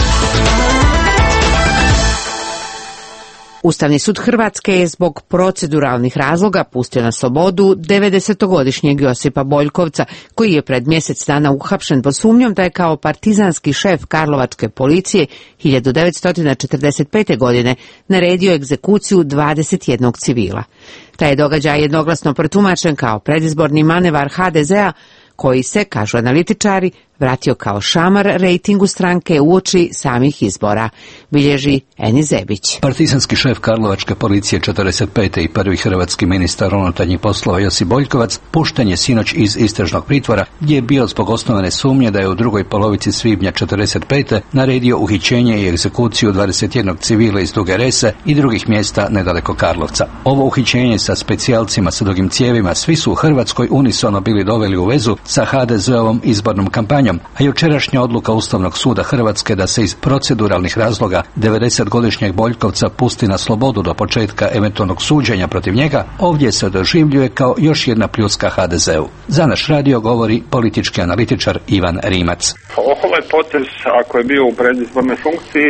Ustavni sud Hrvatske je zbog proceduralnih razloga pustio na slobodu devedesetogodišnjeg Josipa Boljkovca, koji je pred mjesec dana uhapšen pod sumnjom da je kao partizanski šef karlovačke policije hiljadu devetsto četrdeset pete. godine naredio egzekuciju dvadeset jednog civila. Taj je događaj jednoglasno protumačen kao predizborni manevar ha de zea, koji se, kažu analitičari, vratio kao šamar rejtingu stranke uoči samih izbora, bilježi Eni Zebić. Partizanski šef karlovačke policije četrdeset pete i prvi hrvatski ministar unutarnjih poslova Josip Boljkovac pušten je sinoć iz istražnog pritvora, gdje je bio zbog osnovane sumnje da je u drugoj polovici svibnja četrdeset pete naredio uhićenje i egzekuciju dvadeset jednog civila iz Duge Rese i drugih mjesta nedaleko Karlovca. Ovo uhićenje sa specijalcima sa dugim cijevima svi su u Hrvatskoj unisono bili doveli u vezu sa ha de zeovom izbornom kampanjom, a jučerašnja odluka Ustavnog suda Hrvatske da se iz proceduralnih razloga devedesetogodišnjeg Boljkovca pusti na slobodu do početka eventualnog suđenja protiv njega, ovdje se doživljuje kao još jedna pljuska ha de zeu. Za naš radio govori politički analitičar Ivan Rimac. Ovaj potez, ako je bio u predizbornoj funkciji,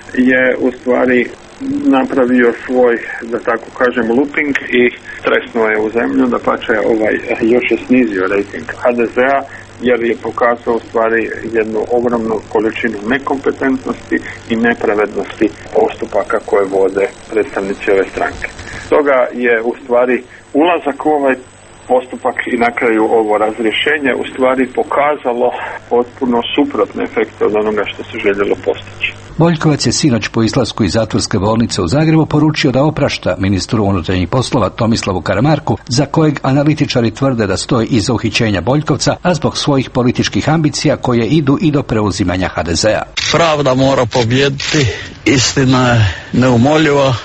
je u stvari napravio svoj, da tako kažem, looping i stresnuo je u zemlju, da pače ovaj, još je snizio rejting ha de zea, jer je pokazao u stvari jednu ogromnu količinu nekompetentnosti i nepravednosti postupaka koje vode predstavnici ove stranke. Stoga je u stvari ulazak u ovaj postupak i na kraju ovo razrješenje u stvari pokazalo potpuno suprotne efekte od onoga što se željelo postići. Boljkovac je sinoć po izlasku iz zatvorske bolnice u Zagrebu poručio da oprašta ministru unutarnjih poslova Tomislavu Karamarku, za kojeg analitičari tvrde da stoji iza uhićenja Boljkovca, a zbog svojih političkih ambicija koje idu i do preuzimanja ha de zea. Pravda mora pobijediti, istina je neumoljiva,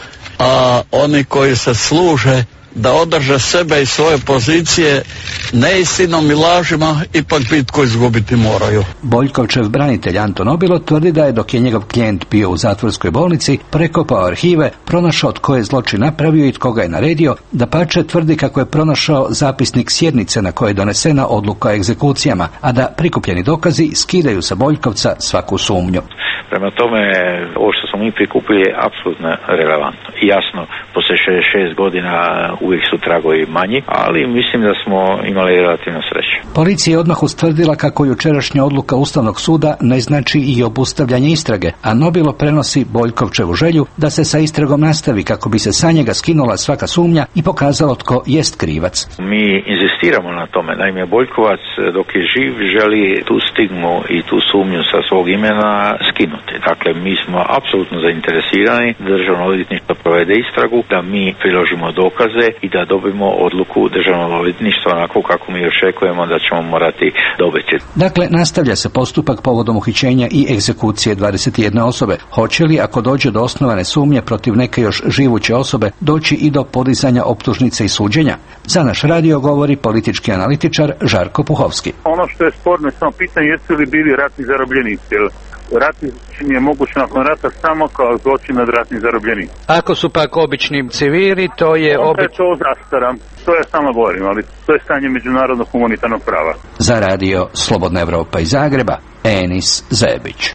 a oni koji se služe da održe sebe i svoje pozicije neistinom i lažima, ipak bitku izgubiti moraju. Boljkovčev branitelj Anton Obilo tvrdi da je, dok je njegov klijent bio u zatvorskoj bolnici, prekopao arhive, pronašao tko je zločin napravio i tko ga je naredio, dapače tvrdi kako je pronašao zapisnik sjednice na kojoj je donesena odluka o egzekucijama, a da prikupljeni dokazi skidaju sa Boljkovca svaku sumnju. Prema tome, ovo što smo mi prikupili je apsolutno relevantno. I jasno, poslije šezdeset šest godina uvijek su tragovi manji, ali mislim da smo imali relativno sreće. Policija je odmah ustvrdila kako jučerašnja odluka Ustavnog suda ne znači i obustavljanje istrage, a Nobilo prenosi Boljkovčevu želju da se sa istragom nastavi kako bi se sa njega skinula svaka sumnja i pokazalo tko jest krivac. Mi inzistiramo na tome. Naime, Boljkovac dok je živ želi tu stigmu i tu sumnju sa svog imena skinuti. ukinuti. Dakle, mi smo apsolutno zainteresirani da Državno odvjetništvo provede istragu, da mi priložimo dokaze i da dobimo odluku Državnog odvjetništva onako kako mi očekujemo da ćemo morati dobiti. Dakle, nastavlja se postupak povodom uhićenja i egzekucije dvadeset jedne osobe. Hoće li, ako dođe do osnovane sumnje protiv neke još živuće osobe, doći i do podizanja optužnice i suđenja? Za naš radio govori politički analitičar Žarko Puhovski. Ono što je sporno je samo pitanje jesu li bili ratni zarobljenici. Ratni zločin je moguć nakon rata samo kao zločin nad ratnim zarobljenicima. Ako su pak obični civili, to je obično... obič... to zastara. To ja samo govorim, ali to je stanje međunarodnog humanitarnog prava. Za radio Slobodna Evropa iz Zagreba, Enis Zebić.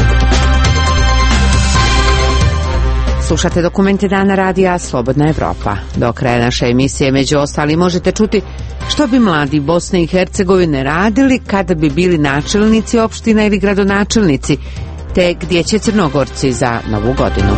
Slušate dokumente dana radija Slobodna Evropa. Do kraja naše emisije među ostali možete čuti što bi mladi Bosne i Hercegovine radili kada bi bili načelnici opština ili gradonačelnici, te gdje će Crnogorci za Novu godinu.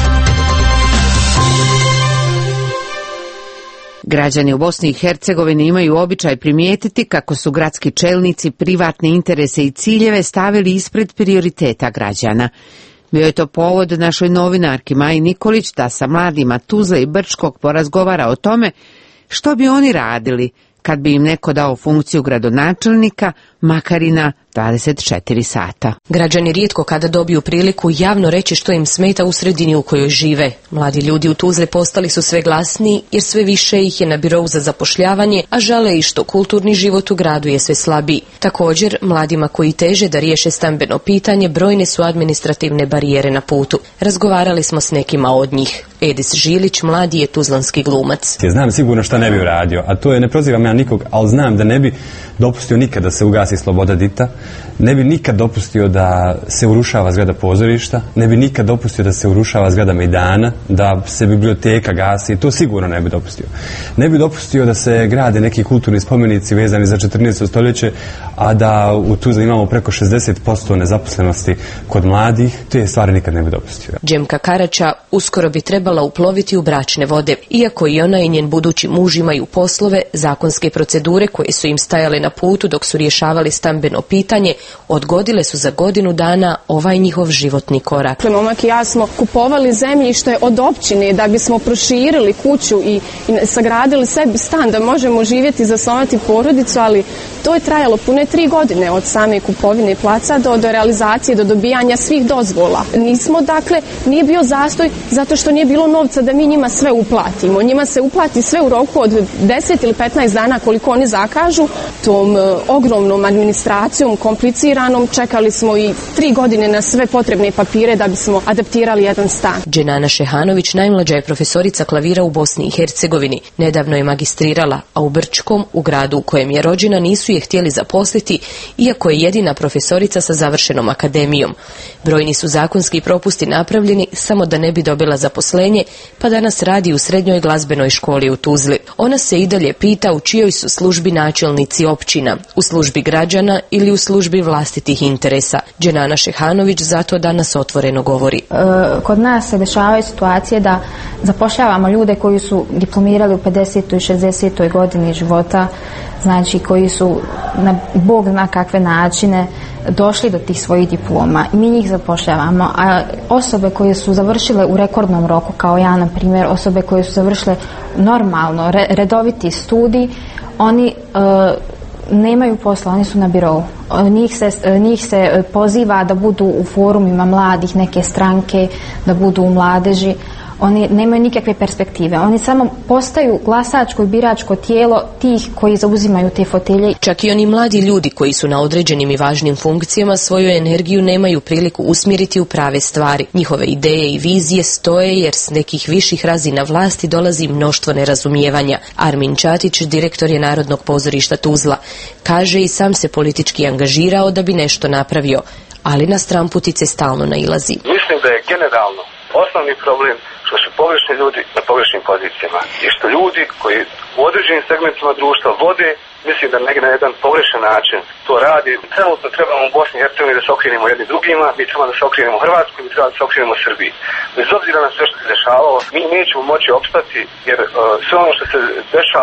Građani u Bosni i Hercegovini imaju običaj primijetiti kako su gradski čelnici privatne interese i ciljeve stavili ispred prioriteta građana. Bio je to povod našoj novinarki Maji Nikolić da sa mladima Tuzle i Brčkog porazgovara o tome što bi oni radili kad bi im neko dao funkciju gradonačelnika, makar i na dvadeset četiri sata. Građani rijetko kada dobiju priliku javno reći što im smeta u sredini u kojoj žive. Mladi ljudi u Tuzli postali su sve glasniji jer sve više ih je na birou za zapošljavanje, a žale i što kulturni život u gradu je sve slabiji. Također, mladima koji teže da riješe stambeno pitanje, brojne su administrativne barijere na putu. Razgovarali smo s nekima od njih. Edis Žilić, mladi je tuzlanski glumac. Znam sigurno šta ne bi uradio, a to je, ne prozivam ja nikog, ali znam da ne bi dopustio nikad da se ugasi sloboda dita, ne bi nikad dopustio da se urušava zgrada pozorišta, ne bi nikad dopustio da se urušava zgrada Mejdana, da se biblioteka gasi, to sigurno ne bi dopustio. Ne bi dopustio da se grade neki kulturni spomenici vezani za četrnaesto stoljeće, a da u Tuzli imamo preko šezdeset posto nezaposlenosti kod mladih, te stvari nikad ne bi dopustio. Džemka Karača uskoro bi trebala uploviti u bračne vode, iako i ona i njen budući muž imaju poslove, zakonske procedure koje su im stajale na putu dok su rješavali stambeno pitanje, odgodile su za godinu dana ovaj njihov životni korak. Momak i ja smo kupovali zemljište od općine da bismo proširili kuću i, i sagradili sebi stan da možemo živjeti, zasnovati porodicu, ali to je trajalo pune tri godine od same kupovine placa do, do realizacije, do dobijanja svih dozvola. Nismo, dakle, nije bio zastoj zato što nije bilo novca da mi njima sve uplatimo. Njima se uplati sve u roku od deset ili petnaest dana koliko oni zakažu. Tom e, ogromnom administracijom, kompliciranom, čekali smo i tri godine na sve potrebne papire da bismo adaptirali jedan stan. Dženana Šehanović najmlađa je profesorica klavira u Bosni i Hercegovini. Nedavno je magistrirala, a u Brčkom, u gradu u kojem je rođena, nisu je htjeli zaposliti, iako je jedina profesorica sa završenom akademijom. Brojni su zakonski propusti napravljeni samo da ne bi dobila zaposlenje, pa danas radi u srednjoj glazbenoj školi u Tuzli. Ona se i dalje pita u čijoj su službi načelnici općina, u službi građana ili u službi vlastitih interesa. Dženana Šehanović zato danas otvoreno govori. E, kod nas se dešavaju situacije da zapošljavamo ljude koji su diplomirali u pedesetoj i šezdesetoj godini života, znači koji su na Bog zna kakve načine došli do tih svojih diploma i mi njih zapošljavamo, a osobe koje su završile u rekordnom roku, kao ja na primjer, osobe koje su završile normalno, re, redoviti studij, oni e, nemaju posla, oni su na birou. Njih se, njih se poziva da budu u forumima mladih neke stranke, da budu u mladeži. Oni nemaju nikakve perspektive. Oni samo postaju glasačko i biračko tijelo tih koji zauzimaju te fotelje. Čak i oni mladi ljudi koji su na određenim i važnim funkcijama svoju energiju nemaju priliku usmjeriti u prave stvari. Njihove ideje i vizije stoje jer s nekih viših razina vlasti dolazi mnoštvo nerazumijevanja. Armin Čatić, direktor je Narodnog pozorišta Tuzla, kaže i sam se politički angažirao da bi nešto napravio, ali na stramputice stalno nailazi. Mislim da je generalno osnovni problem što su pogrešni ljudi na pogrešnim pozicijama i što ljudi koji u određenim segmentima društva vode, mislim da negdje na jedan pogrešan način to radi. Trenutno trebamo u Bosni i Hercegovini da se okrenemo jedni drugima, mi trebamo da se okrenemo Hrvatskoj, mi trebamo da se okrenemo Srbiji. Bez obzira na sve što se dešavalo, mi nećemo moći opstati jer uh, sve ono što se dešava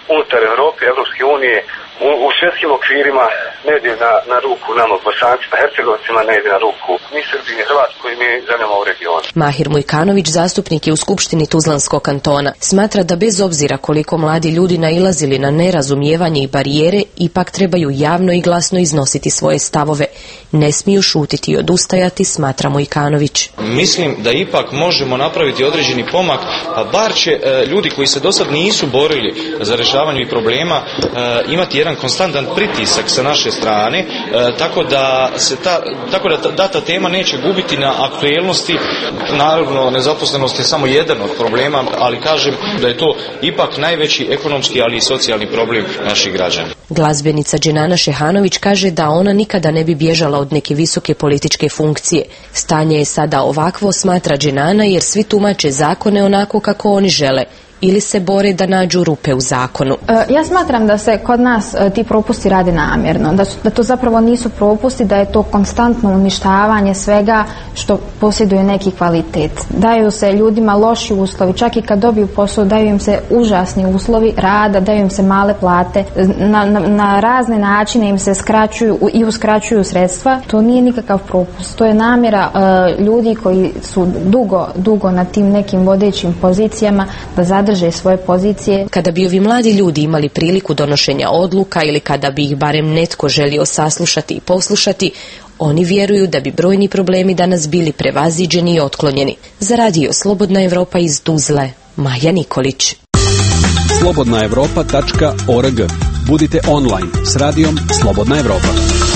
unutar Europe, Evropske unije, u, u svjetskim okvirima ne ide na, na ruku nama Bosancima, Hercegovcima, ne ide na ruku ni Srbiji, ni Hrvatskoj, ni zemljama u regionu. Mahir Mujkanović, zastupnik je u Skupštini Tuzlanskog kantona, smatra da bez obzira koliko mladi ljudi nailazili na nerazumijevanje i barijere, ipak trebaju javno i glasno iznositi svoje stavove. Ne smiju šutiti i odustajati, smatra Mujkanović. Mislim da ipak možemo napraviti određeni pomak, a bar će e, ljudi koji se do sad nisu borili za rješavanje problema e, imati jedan konstantan pritisak sa naše strane, e, tako da se ta, tako da ta, ta tema neće gubiti na aktuelnosti. Naravno, nezaposlenost je samo jedan od problema, ali kažem da je to ipak najveći ekonomski, ali i socijalni problem naših građana. Glazbenica Dženana Šehanović kaže da ona nikada ne bi bježala od neke visoke političke funkcije. Stanje je sada ovakvo, smatra Dženana, jer svi tumače zakone onako kako oni žele ili se bore da nađu rupe u zakonu. Ja smatram da se kod nas ti propusti rade namjerno, da, su, da to zapravo nisu propusti, da je to konstantno uništavanje svega što posjeduje neki kvalitet. Daju se ljudima loši uslovi, čak i kad dobiju posao daju im se užasni uslovi rada, daju im se male plate, na, na, na razne načine im se skraćuju i uskraćuju sredstva. To nije nikakav propust, to je namjera uh, ljudi koji su dugo, dugo na tim nekim vodećim pozicijama da zadrže drže svoje pozicije. Kada bi ovi mladi ljudi imali priliku donošenja odluka ili kada bi ih barem netko želio saslušati i poslušati, oni vjeruju da bi brojni problemi danas bili prevaziđeni i otklonjeni. Za radio Slobodna Evropa iz Tuzle, Maja Nikolić. slobodna evropa tačka org. Budite online s radijom Slobodna Evropa.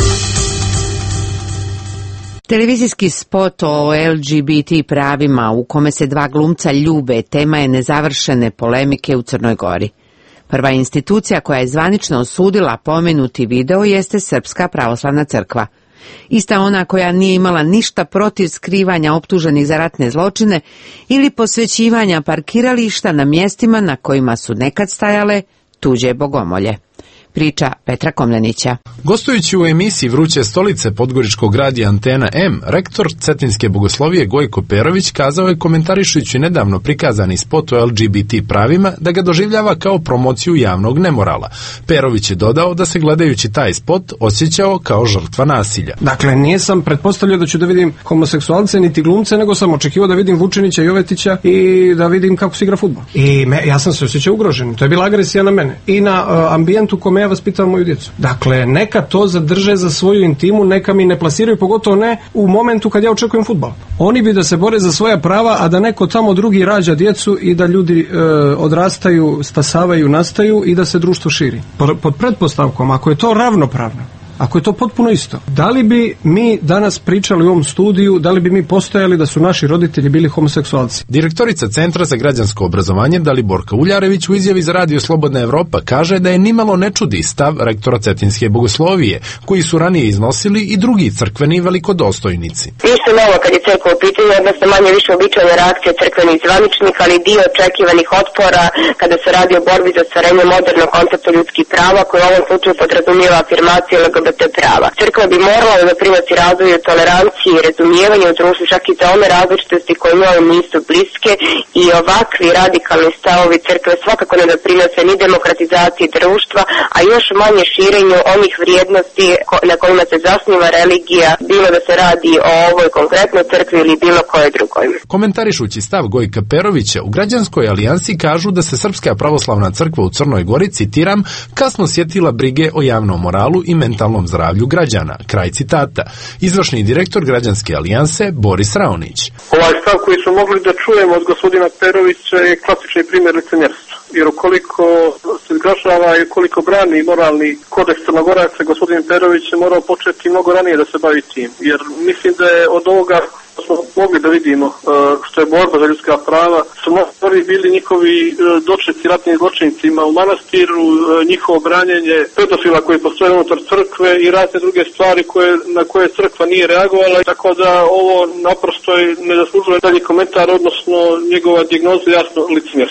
Televizijski spot o L G B T pravima u kome se dva glumca ljube tema je nezavršene polemike u Crnoj Gori. Prva institucija koja je zvanično osudila pomenuti video jeste Srpska pravoslavna crkva. Ista ona koja nije imala ništa protiv skrivanja optuženih za ratne zločine ili posvećivanja parkirališta na mjestima na kojima su nekad stajale tuđe bogomolje. Priča Petra Komlenića. Gostujući u emisiji Vruće stolice Podgoričkog radija Antena M, rektor Cetinske bogoslovije Gojko Perović kazao je, komentarišući nedavno prikazani spot o L G B T pravima, da ga doživljava kao promociju javnog nemorala. Perović je dodao da se gledajući taj spot osjećao kao žrtva nasilja. Dakle, nisam pretpostavljao da ću da vidim homoseksualce niti glumce, nego sam očekivao da vidim Vučinića, Jovetića i da vidim kako se igra fudbal. I me, ja sam se osjećao ugrožen. To je bila agresija na mene i na uh, ambijentu kome ja vaspitavam moju djecu. Dakle, neka to zadrže za svoju intimu, neka mi ne plasiraju, pogotovo ne u momentu kad ja očekujem fudbal. Oni bi da se bore za svoja prava, a da neko tamo drugi rađa djecu i da ljudi e, odrastaju, stasavaju, nastaju i da se društvo širi. Pod pretpostavkom, ako je to ravnopravno, ako je to potpuno isto, da li bi mi danas pričali u ovom studiju, da li bi mi postojali da su naši roditelji bili homoseksualci? Direktorica Centra za građansko obrazovanje Daliborka Uljarević u izjavi za radio Slobodna Evropa kaže da je nimalo ne čudi stav rektora Cetinske bogoslovije, koji su ranije iznosili i drugi crkveni velikodostojnici. Ništa novo kad je crkva u pitanju, odnosno manje više običajna reakcija crkvenih zvaničnika, ali dio očekivanih otpora kada se radi o borbi za ostvarenje modernog koncepta ljudskih prava, koji u ovom slučaju podrazumijeva afirmaciju L G B T prava. Crkva bi morala da doprinosi razvoju toleranciji i razumijevanju u društvu, čak i za one različitosti koje njoj nisu bliske, i ovakvi radikalni stavovi crkve svakako ne doprinose ni demokratizaciji društva, a još manje širenju onih vrijednosti na kojima se zasniva religija, bilo da se radi o ovoj konkretnoj crkvi ili bilo kojoj drugoj. Komentarišući stav Gojka Perovića, u Građanskoj alijansi kažu da se Srpska pravoslavna crkva u Crnoj Gori, citiram, kasno sjetila brige o javnom moralu i mentalnom zdravlju građana. Kraj citata. Izvršni direktor Građanske alijanse Boris Raonić. Ovaj stav koji smo mogli da čujemo od gospodina Perovića je klasični primjer licemjerstva. Jer ukoliko se zgražava i ukoliko brani moralni kodeks Crnogoraca, gospodin Perović je morao početi mnogo ranije da se bavi tim. Jer mislim da je od ovoga smo mogli da vidimo što je borba za ljudska prava, su mnogi bili njihovi dočeci ratnim zločincima u manastiru, njihovo branjenje pedofila koji postoje unutar crkve i razne druge stvari koje, na koje crkva nije reagovala, tako da ovo naprosto ne zaslužuje dalje komentar, odnosno njegova dijagnoza jasno licemjerstva.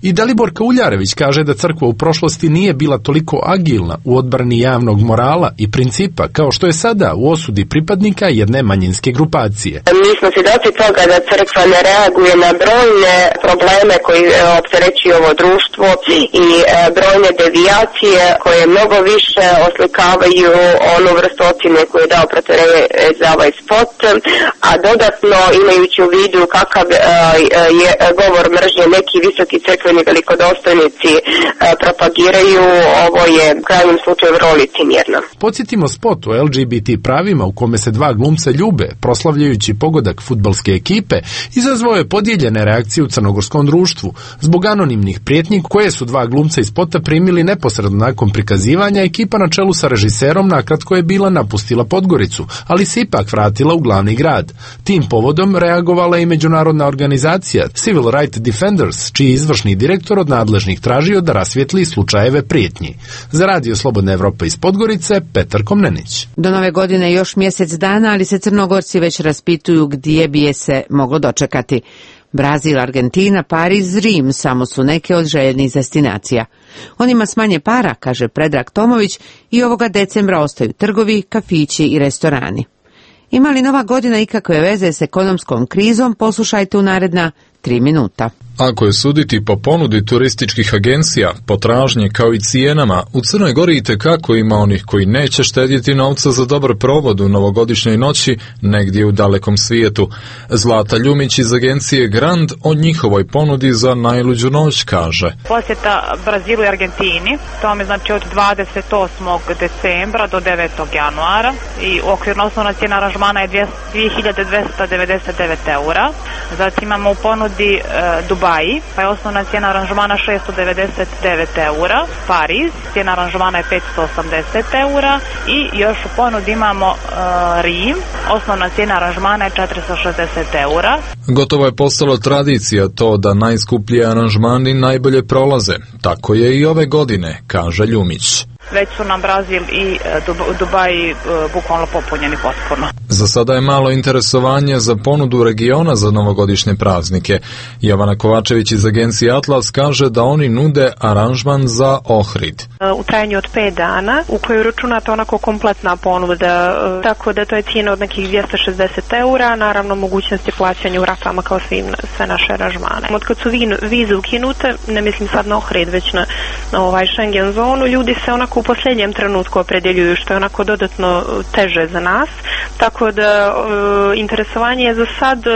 I Daliborka Uljarević kaže da crkva u prošlosti nije bila toliko agilna u odbrani javnog morala i principa kao što je sada u osudi pripadnika jedne manjinske grupacije. Mi smo svjedoci toga da crkva ne reaguje na brojne probleme koji opterećuju ovo društvo i brojne devijacije koje mnogo više oslikavaju onu vrstu ocjene koju je dao protorej za ovaj spot, a dodatno imajući u vidu kakav je govor mržnje neki visoki crkveni velikodostojnici propagiraju, ovo je u krajnjem slučaju vrlo licemjerno. Podsjetimo spot o L G B T pravima u kome se dva glumca ljube, proslavljajući pogodak fudbalske ekipe, izazvao je podijeljene reakcije u crnogorskom društvu zbog anonimnih prijetnji koje su dva glumca iz spota primili neposredno nakon prikazivanja. Ekipa na čelu sa režiserom nakratko je bila napustila Podgoricu, ali se ipak vratila u glavni grad. Tim povodom reagovala i međunarodna organizacija Civil Rights Defenders, čiji izvršni direktor od nadležnih tražio da rasvijetli slučajeve prijetnji. Za Radio Slobodna Evropa iz Podgorice, Petar Komnenić. Do nove godine još mjesec dana, ali se Crnogorci već raspituju gdje bi je se moglo dočekati. Brazil, Argentina, Pariz, Rim samo su neke od željenih destinacija. Onima s manje para, kaže Predrag Tomović, i ovoga decembra ostaju trgovi, kafići i restorani. Ima li nova godina ikakve veze s ekonomskom krizom? Poslušajte u naredna tri minuta. Ako je suditi po ponudi turističkih agencija, potražnje kao i cijenama, u Crnoj Gori itekako ima onih koji neće štedjeti novca za dobar provod u novogodišnjoj noći negdje u dalekom svijetu. Zlata Ljumić iz agencije Grand o njihovoj ponudi za najluđu noć kaže: Posjeta Brazilu i Argentini, to mi znači od dvadeset osmog decembra do devetog januara i okvirno osnovna cijena aranžmana je dvije hiljade dvjesto devedeset devet eura. Zatim imamo u ponudi e, Dubai, pa je osnovna cijena aranžmana šesto devedeset devet eura. Pariz, cijena aranžmana je petsto osamdeset eura i još u ponudi imamo uh, Rim, osnovna cijena aranžmana je četiristo šezdeset eura. Gotovo je postalo tradicija to da najskuplji aranžmani najbolje prolaze. Tako je i ove godine, kaže Ljumić. Već su nam Brazil i Dubai bukvalno popunjeni potpuno. Za sada je malo interesovanje za ponudu regiona za novogodišnje praznike. Jovana Kovačević iz agencije Atlas kaže da oni nude aranžman za Ohrid. U trajanju od pet dana, u kojoj računate onako kompletna ponuda, tako da to je cijena od nekih dvjesto šezdeset eura, naravno mogućnosti plaćanja u ratama kao svim, sve naše aranžmane. Od kad su vize ukinute, ne mislim sad na Ohrid, već na, na ovaj Schengen zonu, ljudi se onako u posljednjem trenutku opredjeljuju, što je onako dodatno teže za nas, tako da e, interesovanje je za sad e,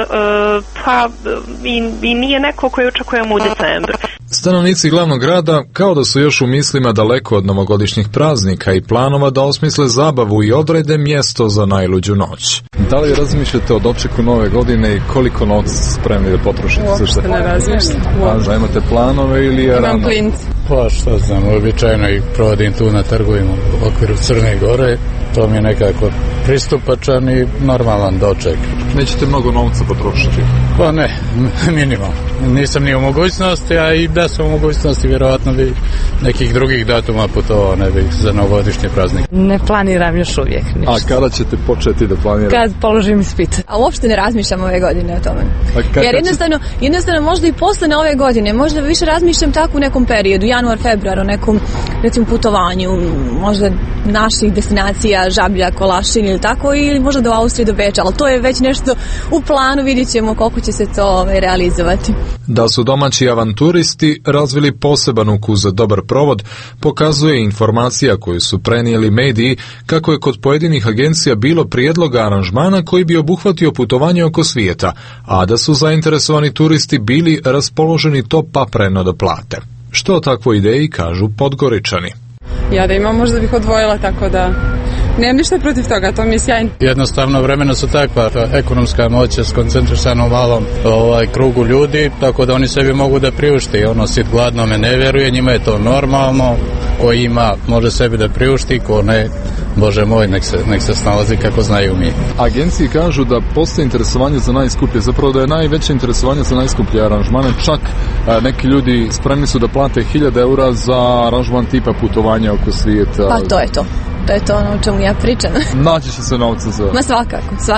pa i, i nije neko koje očekujemo u decembru. Stanovnici glavnog grada kao da su još u mislima daleko od novogodišnjih praznika i planova da osmisle zabavu i odrede mjesto za najluđu noć. Da li razmišljate o dočeku nove godine i koliko novca spremni da potrošite? Uopšte ne razmišljam. A imate planove ili je rano? Imam klinci. Pa što znam, običajno ih provodim tu na trgovima u okviru Crne Gore. To mi je nekako pristupačan i normalan doček. Nećete mnogo novca potrošiti? Pa ne, minimum. Nisam ni u mogućnosti, a i da sam u mogućnosti, vjerovatno bi nekih drugih datuma putovao, ne bih za novogodišnje praznike. Ne planiram još uvijek ništa. A kada ćete početi da planirate? Kad položim ispit. A uopšte ne razmišljam ove godine o tome. Jer jednostavno, jednostavno možda i posle na ove godine, možda više razmišljam tako u nekom periodu, januar, februar, o nekom recimo putovanju, možda naših destinacija, Žablja, Kolašin ili tako, ili možda do Austrije, do Beča, ali to je već nešto u planu, vidjet ćemo koliko će se to realizovati. Da su domaći avanturisti razvili poseban ukus za dobar provod, pokazuje informacija koju su prenijeli mediji kako je kod pojedinih agencija bilo prijedloga aranžmana koji bi obuhvatio putovanje oko svijeta, a da su zainteresovani turisti bili raspoloženi to papreno da plate. Što o takvoj ideji kažu Podgoričani? Ja da imam, možda bih odvojila, tako da nemam ništa protiv toga, to mi je sjajno. Jednostavno vremena su takva, ekonomska moć je skoncentrisana u malom ovaj, krugu ljudi, tako da oni sebi mogu da priušti. Ono, sit gladno me ne vjeruje, njima je to normalno, ko ima može sebi da priušti, ko ne, Bože moj, nek se, nek se snalazi kako znaju mi. Agenciji kažu da postoji interesovanje za najskuplje, zapravo da je najveće interesovanje za najskuplje aranžmane, čak a, neki ljudi spremni su da plate hiljade eura za aranžman tipa putovanja oko svijeta. Pa to je to. To je to ono o čemu ja pričam. Naći će se novca za... Ma svakako, svakako.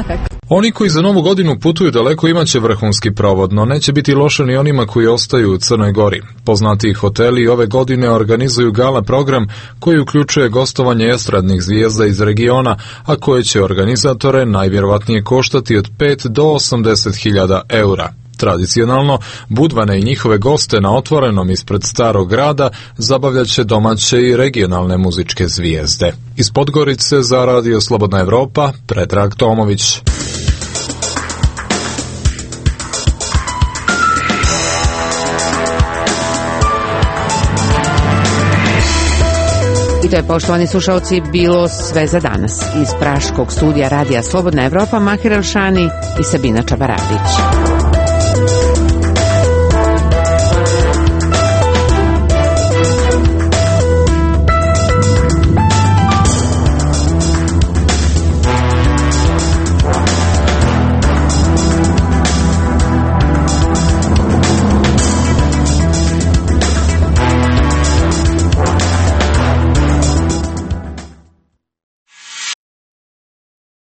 Oni koji za Novu godinu putuju daleko imaće vrhunski provod, no neće biti loše ni onima koji ostaju u Crnoj Gori. Poznatiji hoteli ove godine organizuju gala program koji uključuje gostovanje estradnih zvijezda iz regiona, a koje će organizatore najvjerovatnije koštati od pet do osamdeset hiljada eura. Tradicionalno, Budvane i njihove goste na otvorenom ispred Starog grada zabavljat će domaće i regionalne muzičke zvijezde. Iz Podgorice za Radio Slobodna Evropa, Predrag Tomović. I to je, poštovani slušalci, bilo sve za danas. Iz praškog studija Radija Slobodna Evropa, Mahir Elšani i Sabina Čabaradić.